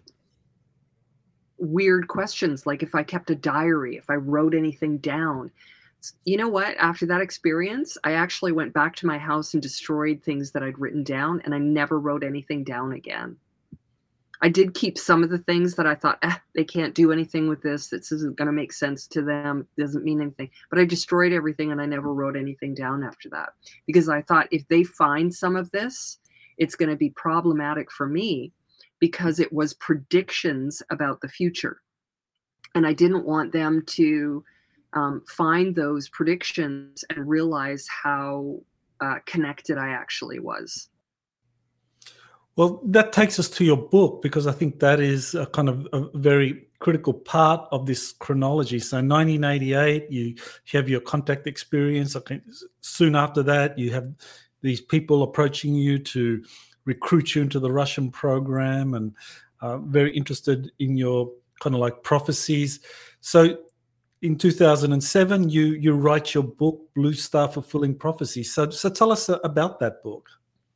weird questions, like if I kept a diary, if I wrote anything down. You know what? After that experience, I actually went back to my house and destroyed things that I'd written down, and I never wrote anything down again. I did keep some of the things that I thought, eh, they can't do anything with this. This isn't going to make sense to them. It doesn't mean anything. But I destroyed everything, and I never wrote anything down after that, because I thought if they find some of this, it's going to be problematic for me, because it was predictions about the future. And I didn't want them to Um, find those predictions and realize how uh, connected I actually was. Well, that takes us to your book, because I think that is a kind of a very critical part of this chronology. So nineteen eighty-eight, you have your contact experience. I think soon after that, you have these people approaching you to recruit you into the Russian program, and uh, very interested in your kind of like prophecies. So in two thousand seven, you you write your book, Blue Star Fulfilling Prophecy. So, so tell us about that book.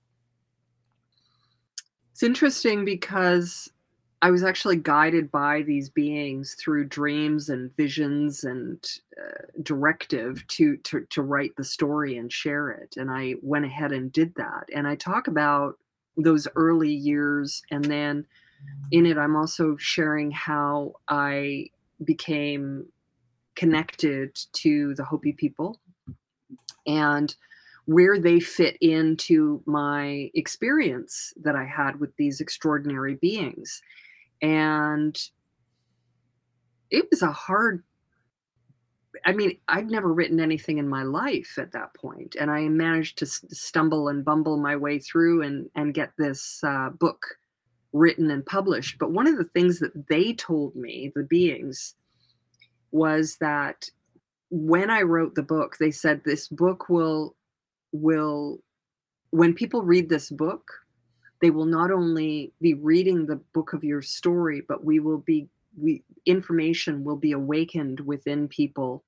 It's interesting because I was actually guided by these beings through dreams and visions and uh, directive to, to to write the story and share it. And I went ahead and did that. And I talk about those early years, and then in it, I'm also sharing how I became connected to the Hopi people and where they fit into my experience that I had with these extraordinary beings. And it was a hard, I mean, I'd never written anything in my life at that point, and I managed to stumble and bumble my way through and, and get this uh, book written and published. But one of the things that they told me, the beings, was that when I wrote the book, they said this book will, will, when people read this book, they will not only be reading the book of your story, but we will be, we, information will be awakened within people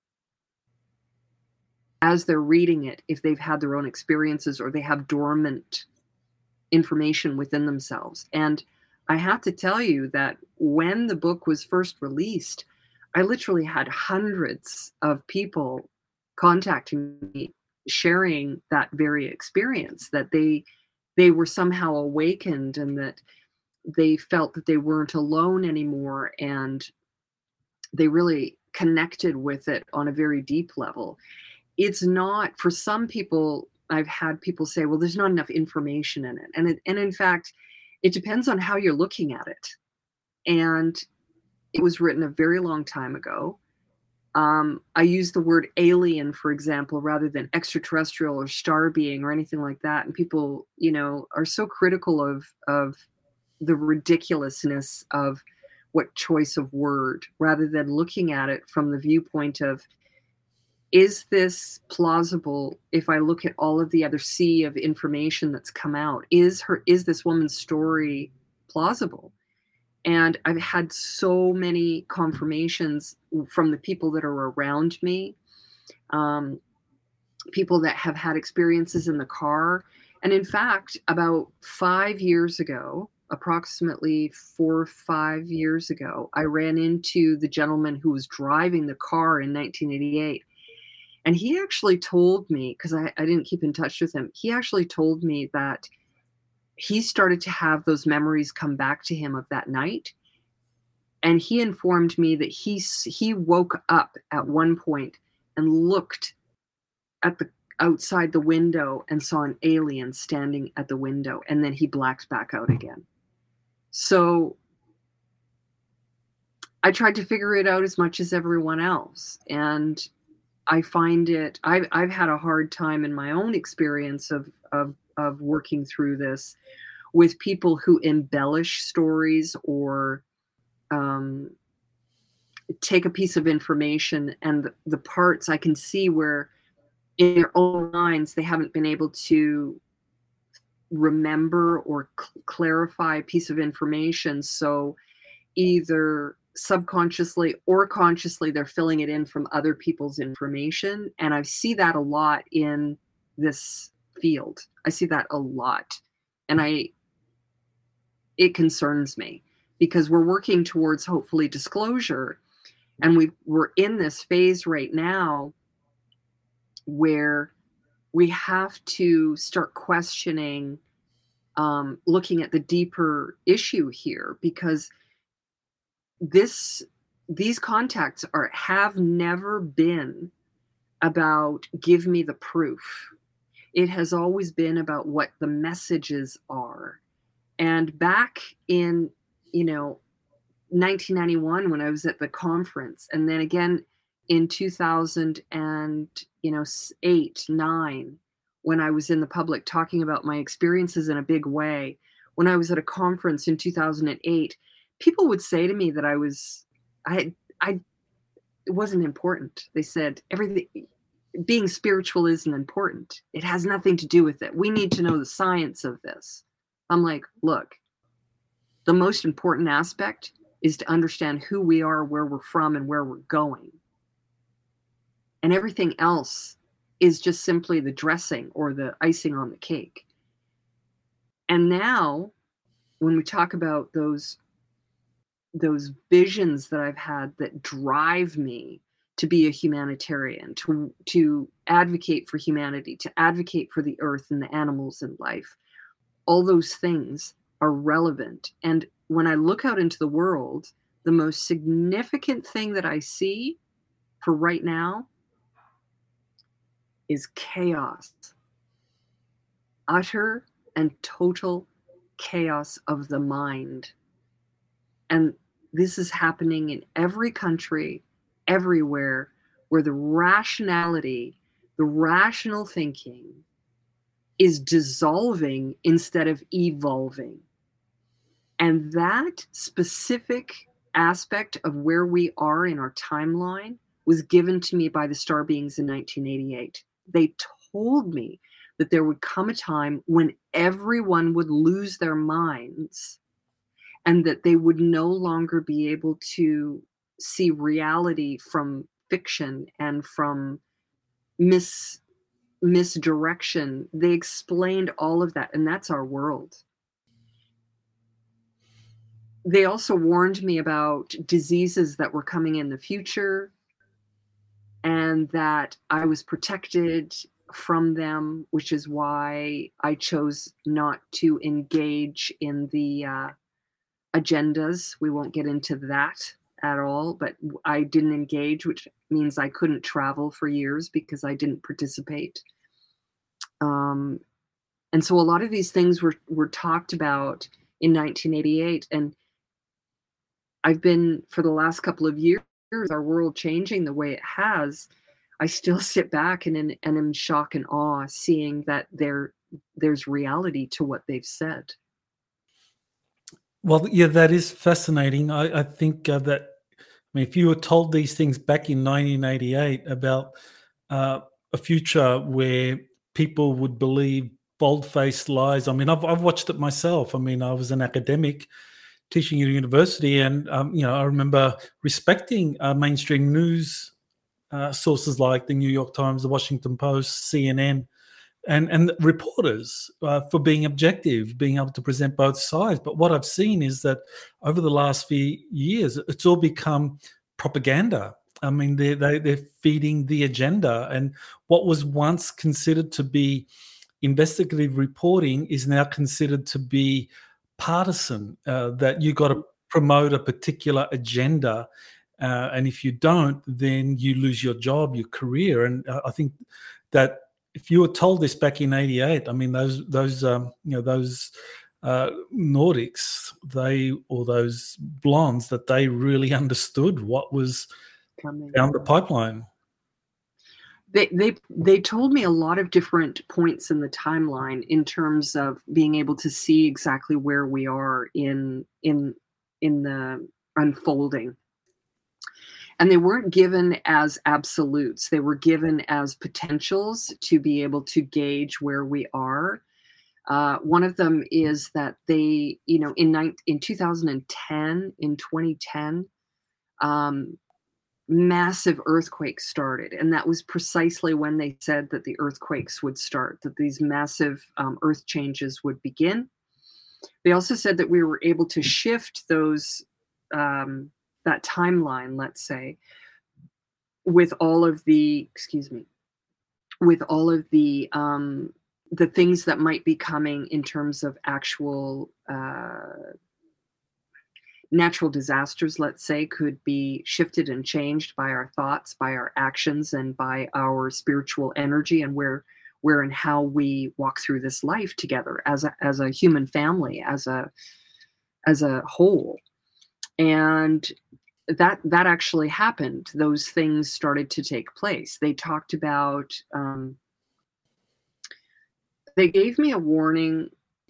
as they're reading it, if they've had their own experiences or they have dormant information within themselves. And I have to tell you that when the book was first released, I literally had hundreds of people contacting me, sharing that very experience, that they they were somehow awakened and that they felt that they weren't alone anymore, and they really connected with it on a very deep level. It's not, for some people, I've had people say, well, there's not enough information in it. And it, and in fact, it depends on how you're looking at it. And it was written a very long time ago. Um, I use the word alien, for example, rather than extraterrestrial or star being or anything like that. And people, you know, are so critical of, of the ridiculousness of what choice of word, rather than looking at it from the viewpoint of, is this plausible if I look at all of the other sea of information that's come out? Is her, is this woman's story plausible? And I've had so many confirmations from the people that are around me, um, people that have had experiences in the car. And in fact, about five years ago, approximately four or five years ago, I ran into the gentleman who was driving the car in nineteen eighty-eight. And he actually told me, 'cause I I didn't keep in touch with him, he actually told me that he started to have those memories come back to him of that night. And he informed me that he s he woke up at one point and looked at the outside the window and saw an alien standing at the window, and then he blacked back out again. So I tried to figure it out as much as everyone else, and I find it I've I've had a hard time in my own experience of of of working through this with people who embellish stories or, um, take a piece of information and the the parts I can see where in their own minds, they haven't been able to remember or cl clarify a piece of information, so either subconsciously or consciously, they're filling it in from other people's information, and I see that a lot in this field. I see that a lot, and I it concerns me because we're working towards, hopefully, disclosure, and we we're in this phase right now where we have to start questioning, um, looking at the deeper issue here, because this these contacts are have never been about give me the proof. It has always been about what the messages are. And back in, you know, nineteen ninety-one when I was at the conference, and then again in two thousand and, you know, eight, nine, when I was in the public talking about my experiences in a big way, when I was at a conference in two thousand eight, people would say to me that I was I I it wasn't important. They said, "Everything being spiritual isn't important. It has nothing to do with it. We need to know the science of this." I'm like, "Look, the most important aspect is to understand who we are, where we're from, and where we're going. And everything else is just simply the dressing or the icing on the cake." And now, when we talk about those those visions that I've had that drive me to be a humanitarian, to to advocate for humanity, to advocate for the earth and the animals and life, all those things are relevant. And when I look out into the world, the most significant thing that I see for right now is chaos. Utter and total chaos of the mind. And this is happening in every country, everywhere, where the rationality, the rational thinking is dissolving instead of evolving. And that specific aspect of where we are in our timeline was given to me by the star beings in nineteen eighty-eight. They told me that there would come a time when everyone would lose their minds and that they would no longer be able to see reality from fiction and from mis misdirection. They explained all of that, and that's our world. They also warned me about diseases that were coming in the future and that I was protected from them, which is why I chose not to engage in the uh, agendas. We won't get into that at all, but I didn't engage, which means I couldn't travel for years because I didn't participate. Um, and so a lot of these things were, were talked about in nineteen eighty-eight. And I've been, for the last couple of years, our world changing the way it has, I still sit back and, and, and am in shock and awe seeing that there there's reality to what they've said. Well, yeah, that is fascinating. I, I think uh, that, I mean, if you were told these things back in nineteen eighty-eight about uh, a future where people would believe bold-faced lies, I mean, I've, I've watched it myself. I mean, I was an academic teaching at a university, and um, you know, I remember respecting uh, mainstream news uh, sources like the New York Times, the Washington Post, C N N, and and reporters uh, for being objective, being able to present both sides. But what I've seen is that over the last few years, it's all become propaganda. I mean, they they they're feeding the agenda, and what was once considered to be investigative reporting is now considered to be partisan. Uh, that you got to promote a particular agenda, uh, and if you don't, then you lose your job, your career. And uh, I think that if you were told this back in eighty-eight, I mean, those those um, you know those uh, Nordics, they or those blondes, that they really understood what was Coming. down the pipeline. They they they told me a lot of different points in the timeline in terms of being able to see exactly where we are in in in the unfolding. And they weren't given as absolutes. They were given as potentials to be able to gauge where we are. Uh, one of them is that they, you know, in nine, in two thousand ten, in twenty ten, um, massive earthquakes started. And that was precisely when they said that the earthquakes would start, that these massive um, earth changes would begin. They also said that we were able to shift those um, that timeline, let's say, with all of the, excuse me, with all of the um, the things that might be coming in terms of actual uh, natural disasters, let's say, could be shifted and changed by our thoughts, by our actions, and by our spiritual energy, and where where and how we walk through this life together as a as a human family, as a as a whole. And that that actually happened. Those things started to take place. They talked about, um, they gave me a warning,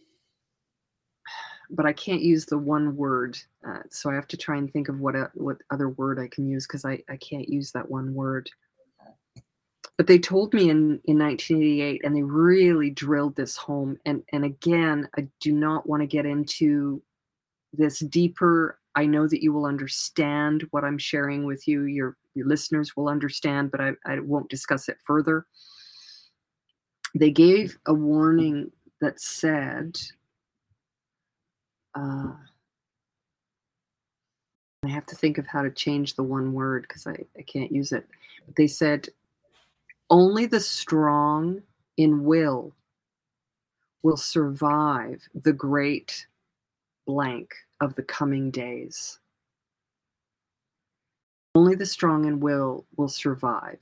but I can't use the one word. Uh, so I have to try and think of what a, what other word I can use, because I, I can't use that one word. But they told me in, in nineteen eighty-eight, and they really drilled this home. And, and again, I do not want to get into this deeper. I know that you will understand what I'm sharing with you. Your, your listeners will understand, but I, I won't discuss it further. They gave a warning that said, uh, I have to think of how to change the one word because I, I can't use it. But they said, only the strong in will will survive the great blank of the coming days. Only the strong in will will survive.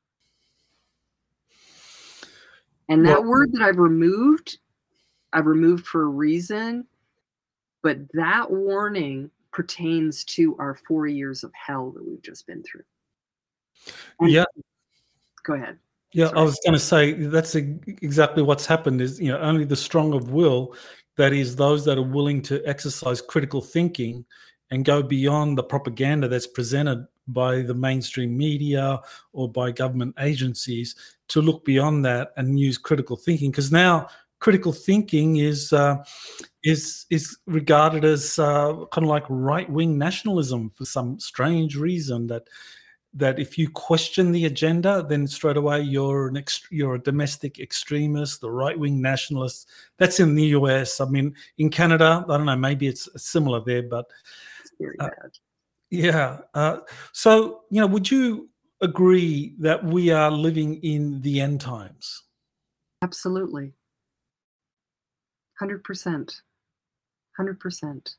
And that well, word that I've removed, I've removed for a reason, but that warning pertains to our four years of hell that we've just been through. And yeah. Go ahead. Yeah, Sorry. I was going to say that's exactly what's happened is, you know, only the strong of will, that is those that are willing to exercise critical thinking and go beyond the propaganda that's presented by the mainstream media or by government agencies, to look beyond that and use critical thinking. Because now critical thinking is uh, is is regarded as uh, kind of like right-wing nationalism for some strange reason, that that if you question the agenda, then straight away you're an ext- you're a domestic extremist, the right-wing nationalist. That's in the U S. I mean, in Canada, I don't know, maybe it's similar there, but It's very uh, bad. yeah. Uh, so, you know, would you agree that we are living in the end times? Absolutely. one hundred percent. one hundred percent.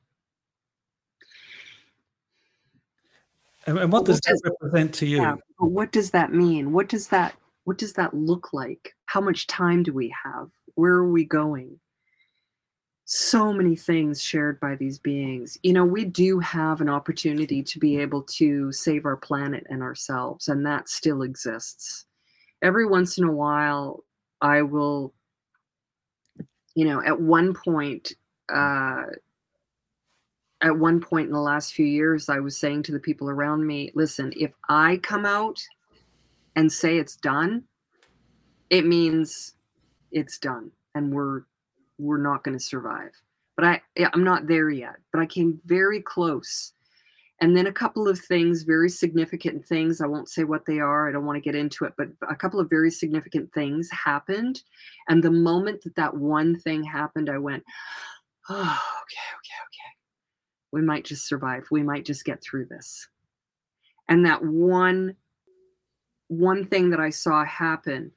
And, and what does that represent to you? Yeah, but what does that mean? What does that what does that look like? How much time do we have? Where are we going? So many things shared by these beings. You know, we do have an opportunity to be able to save our planet and ourselves, and that still exists. Every once in a while, I will, you know, at one point, uh, at one point in the last few years, I was saying to the people around me, listen, if I come out and say it's done, it means it's done and we're we're not going to survive. But I I'm not there yet, but I came very close. And then a couple of things, very significant things. I won't say what they are. I don't want to get into it, but a couple of very significant things happened. And the moment that that one thing happened, I went, oh, okay, okay, okay. We might just survive. We might just get through this. And that one, one thing that I saw happen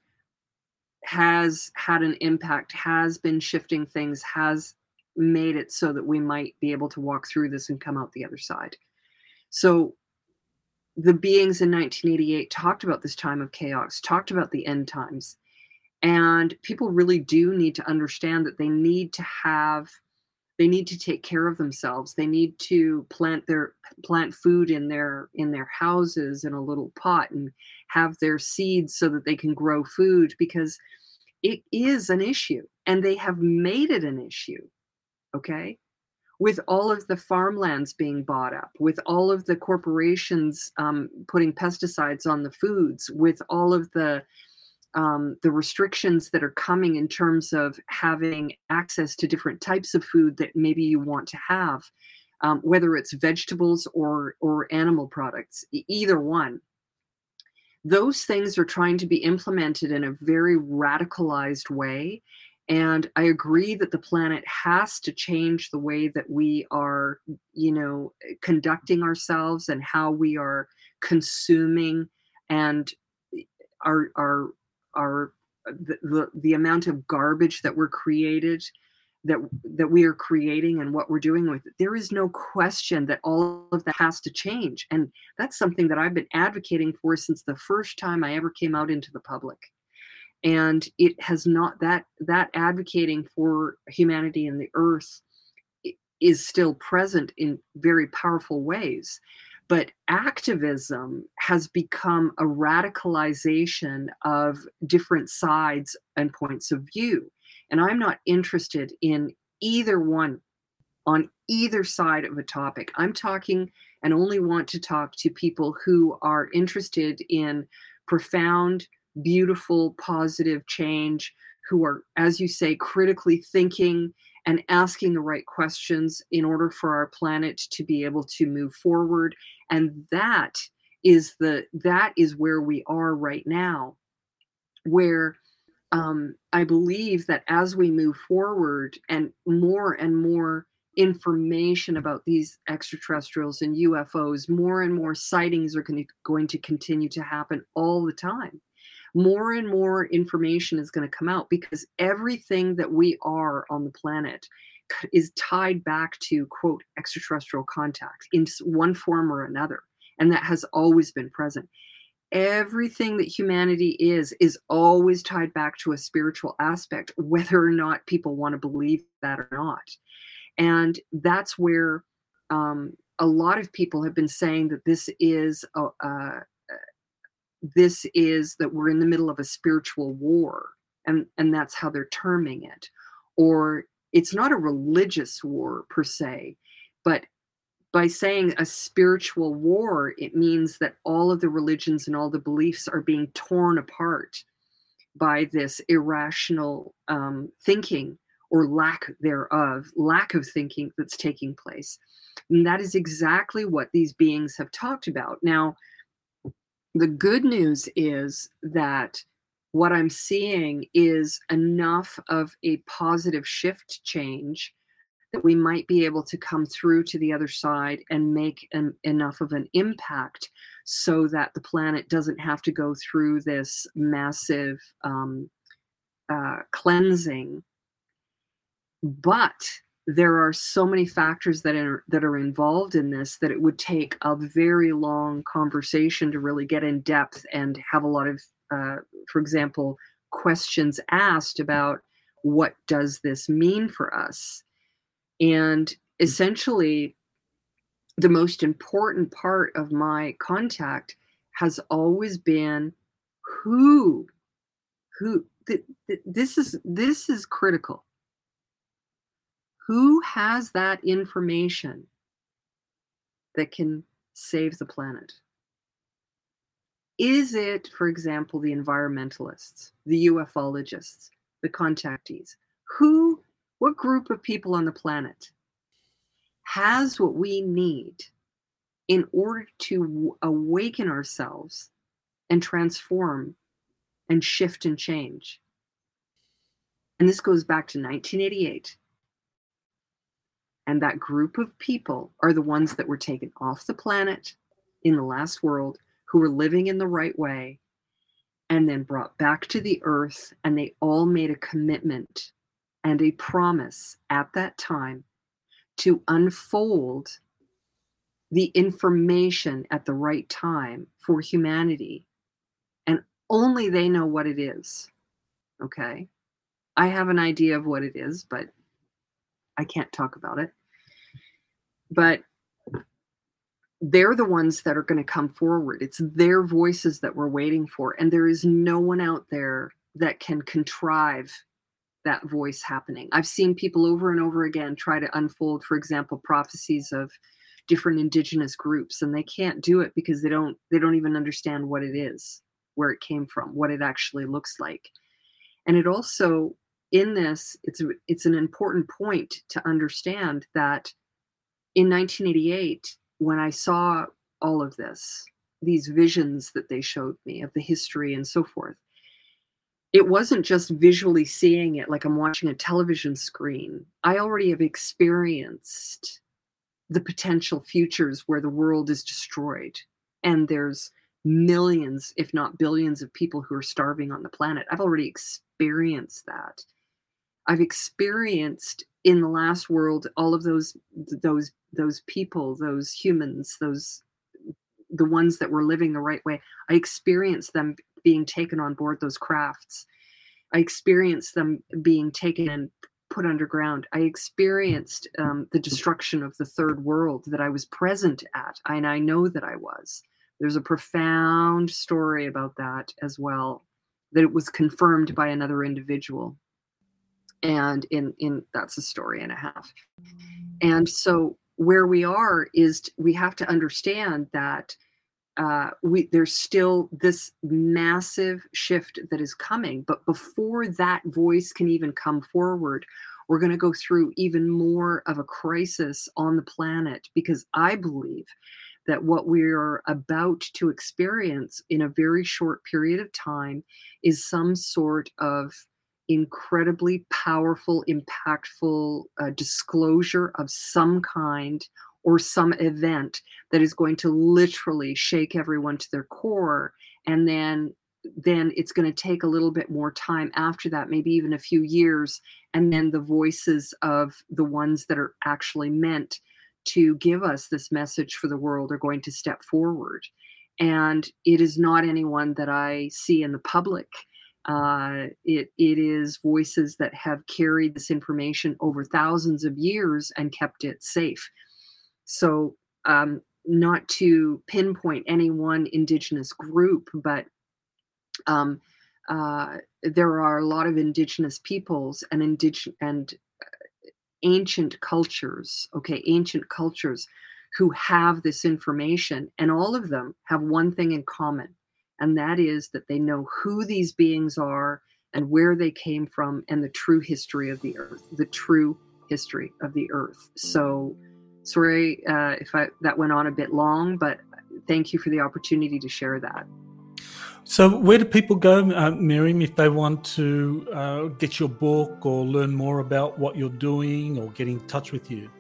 has had an impact, has been shifting things, has made it so that we might be able to walk through this and come out the other side. So the beings in nineteen eighty-eight talked about this time of chaos, talked about the end times. And people really do need to understand that they need to have, they need to take care of themselves. They need to plant their plant food in their in their houses in a little pot and have their seeds so that they can grow food, because it is an issue and they have made it an issue. Okay? With all of the farmlands being bought up, with all of the corporations um, putting pesticides on the foods, with all of the um, the restrictions that are coming in terms of having access to different types of food that maybe you want to have, um, whether it's vegetables or or animal products, e- either one. Those things are trying to be implemented in a very radicalized way. And I agree that the planet has to change the way that we are, you know, conducting ourselves and how we are consuming, and our our our the, the, the amount of garbage that we're created that that we are creating and what we're doing with it. There is no question that all of that has to change. And that's something that I've been advocating for since the first time I ever came out into the public. And it has not, that that advocating for humanity and the earth is still present in very powerful ways. But activism has become a radicalization of different sides and points of view. And I'm not interested in either one, on either side of a topic. I'm talking and only want to talk to people who are interested in profound, beautiful, positive change, who are, as you say, critically thinking and asking the right questions in order for our planet to be able to move forward. And that is the that is where we are right now, where um, I believe that as we move forward and more and more information about these extraterrestrials and U F Os, more and more sightings are going to, going to continue to happen all the time. More and more information is going to come out, because everything that we are on the planet is tied back to, quote, extraterrestrial contact in one form or another. And that has always been present. Everything that humanity is, is always tied back to a spiritual aspect, whether or not people want to believe that or not. And that's where um, a lot of people have been saying that this is a, a this is that we're in the middle of a spiritual war, and and that's how they're terming it. Or it's not a religious war per se, but by saying a spiritual war, it means that all of the religions and all the beliefs are being torn apart by this irrational um, thinking, or lack thereof, lack of thinking that's taking place. And that is exactly what these beings have talked about. Now, the good news is that what I'm seeing is enough of a positive shift change that we might be able to come through to the other side and make an, enough of an impact so that the planet doesn't have to go through this massive um, uh, cleansing. But there are so many factors that are that are involved in this that it would take a very long conversation to really get in depth and have a lot of, uh, for example, questions asked about what does this mean for us. And essentially, the most important part of my contact has always been who, who. Th- th- this is this is critical. Who has that information that can save the planet? Is it, for example, the environmentalists, the ufologists, the contactees? Who, what group of people on the planet has what we need in order to awaken ourselves and transform and shift and change. And this goes back to nineteen eighty-eight. And that group of people are the ones that were taken off the planet in the last world, who were living in the right way, and then brought back to the earth. And they all made a commitment and a promise at that time to unfold the information at the right time for humanity. And only they know what it is. Okay? I have an idea of what it is, but I can't talk about it. But they're the ones that are going to come forward. It's their voices that we're waiting for. And there is no one out there that can contrive that voice happening. I've seen people over and over again try to unfold, for example, prophecies of different indigenous groups, and they can't do it because they don't they don't even understand what it is, where it came from, what it actually looks like. And it also, in this, it's it's an important point to understand that in nineteen eighty-eight, when I saw all of this, these visions that they showed me of the history and so forth, it wasn't just visually seeing it like I'm watching a television screen. I already have experienced the potential futures where the world is destroyed and there's millions, if not billions, of people who are starving on the planet. I've already experienced that. I've experienced in the last world all of those those those people, those humans, those the ones that were living the right way. I experienced them being taken on board those crafts. I experienced them being taken and put underground. I experienced um, the destruction of the third world that I was present at, and I know that I was. There's a profound story about that as well, that it was confirmed by another individual. And in, in that's a story and a half. And so where we are is t- we have to understand that uh, we there's still this massive shift that is coming. But before that voice can even come forward, we're going to go through even more of a crisis on the planet, because I believe that what we're about to experience in a very short period of time is some sort of incredibly powerful, impactful uh, disclosure of some kind, or some event that is going to literally shake everyone to their core. And then then it's going to take a little bit more time after that, maybe even a few years. And then the voices of the ones that are actually meant to give us this message for the world are going to step forward. And it is not anyone that I see in the public. Uh, it it is voices that have carried this information over thousands of years and kept it safe. So um, not to pinpoint any one Indigenous group, but um, uh, there are a lot of Indigenous peoples and indig- and ancient cultures, okay, ancient cultures who have this information, and all of them have one thing in common. And that is that they know who these beings are and where they came from, and the true history of the earth, the true history of the earth. So sorry uh, if I, that went on a bit long, but thank you for the opportunity to share that. So where do people go, uh, Miriam, if they want to uh, get your book or learn more about what you're doing or get in touch with you?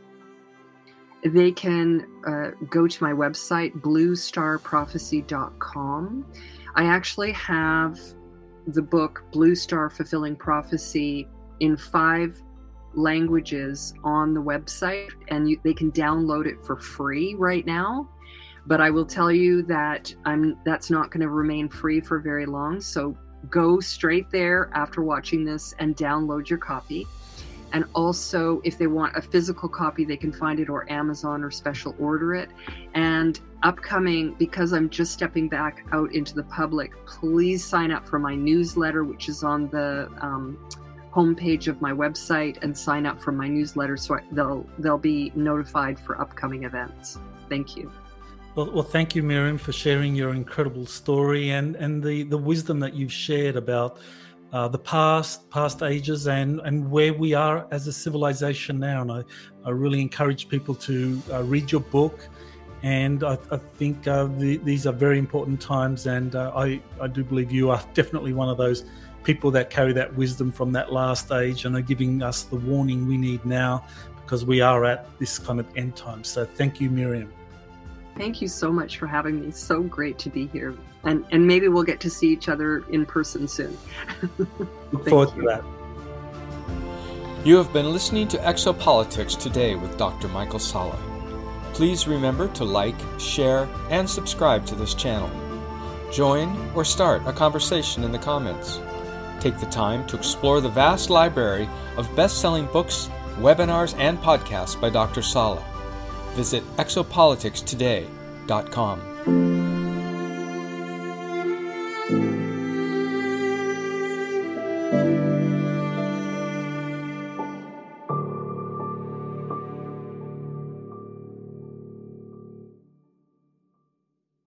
They can uh, go to my website, blue star prophecy dot com. I actually have the book, Blue Star Fulfilling Prophecy, in five languages on the website, and you, they can download it for free right now. But I will tell you that I'm that's not going to remain free for very long. So go straight there after watching this and download your copy. And also, if they want a physical copy, they can find it or Amazon or special order it. And upcoming, because I'm just stepping back out into the public, please sign up for my newsletter, which is on the um, homepage of my website, and sign up for my newsletter so I, they'll they'll be notified for upcoming events. Thank you. Well, well, thank you, Miriam, for sharing your incredible story and, and the, the wisdom that you've shared about uh, the past, past ages, and, and where we are as a civilization now. And I, I really encourage people to uh, read your book And I, I think uh, the, these are very important times, and uh, I, I do believe you are definitely one of those people that carry that wisdom from that last age and are giving us the warning we need now, because we are at this kind of end time. So thank you, Miriam. Thank you so much for having me. So great to be here. And and maybe we'll get to see each other in person soon. Look forward to that. You have been listening to Exopolitics Today with Doctor Michael Salla. Please remember to like, share, and subscribe to this channel. Join or start a conversation in the comments. Take the time to explore the vast library of best-selling books, webinars, and podcasts by Doctor Salla. Visit exopolitics today dot com.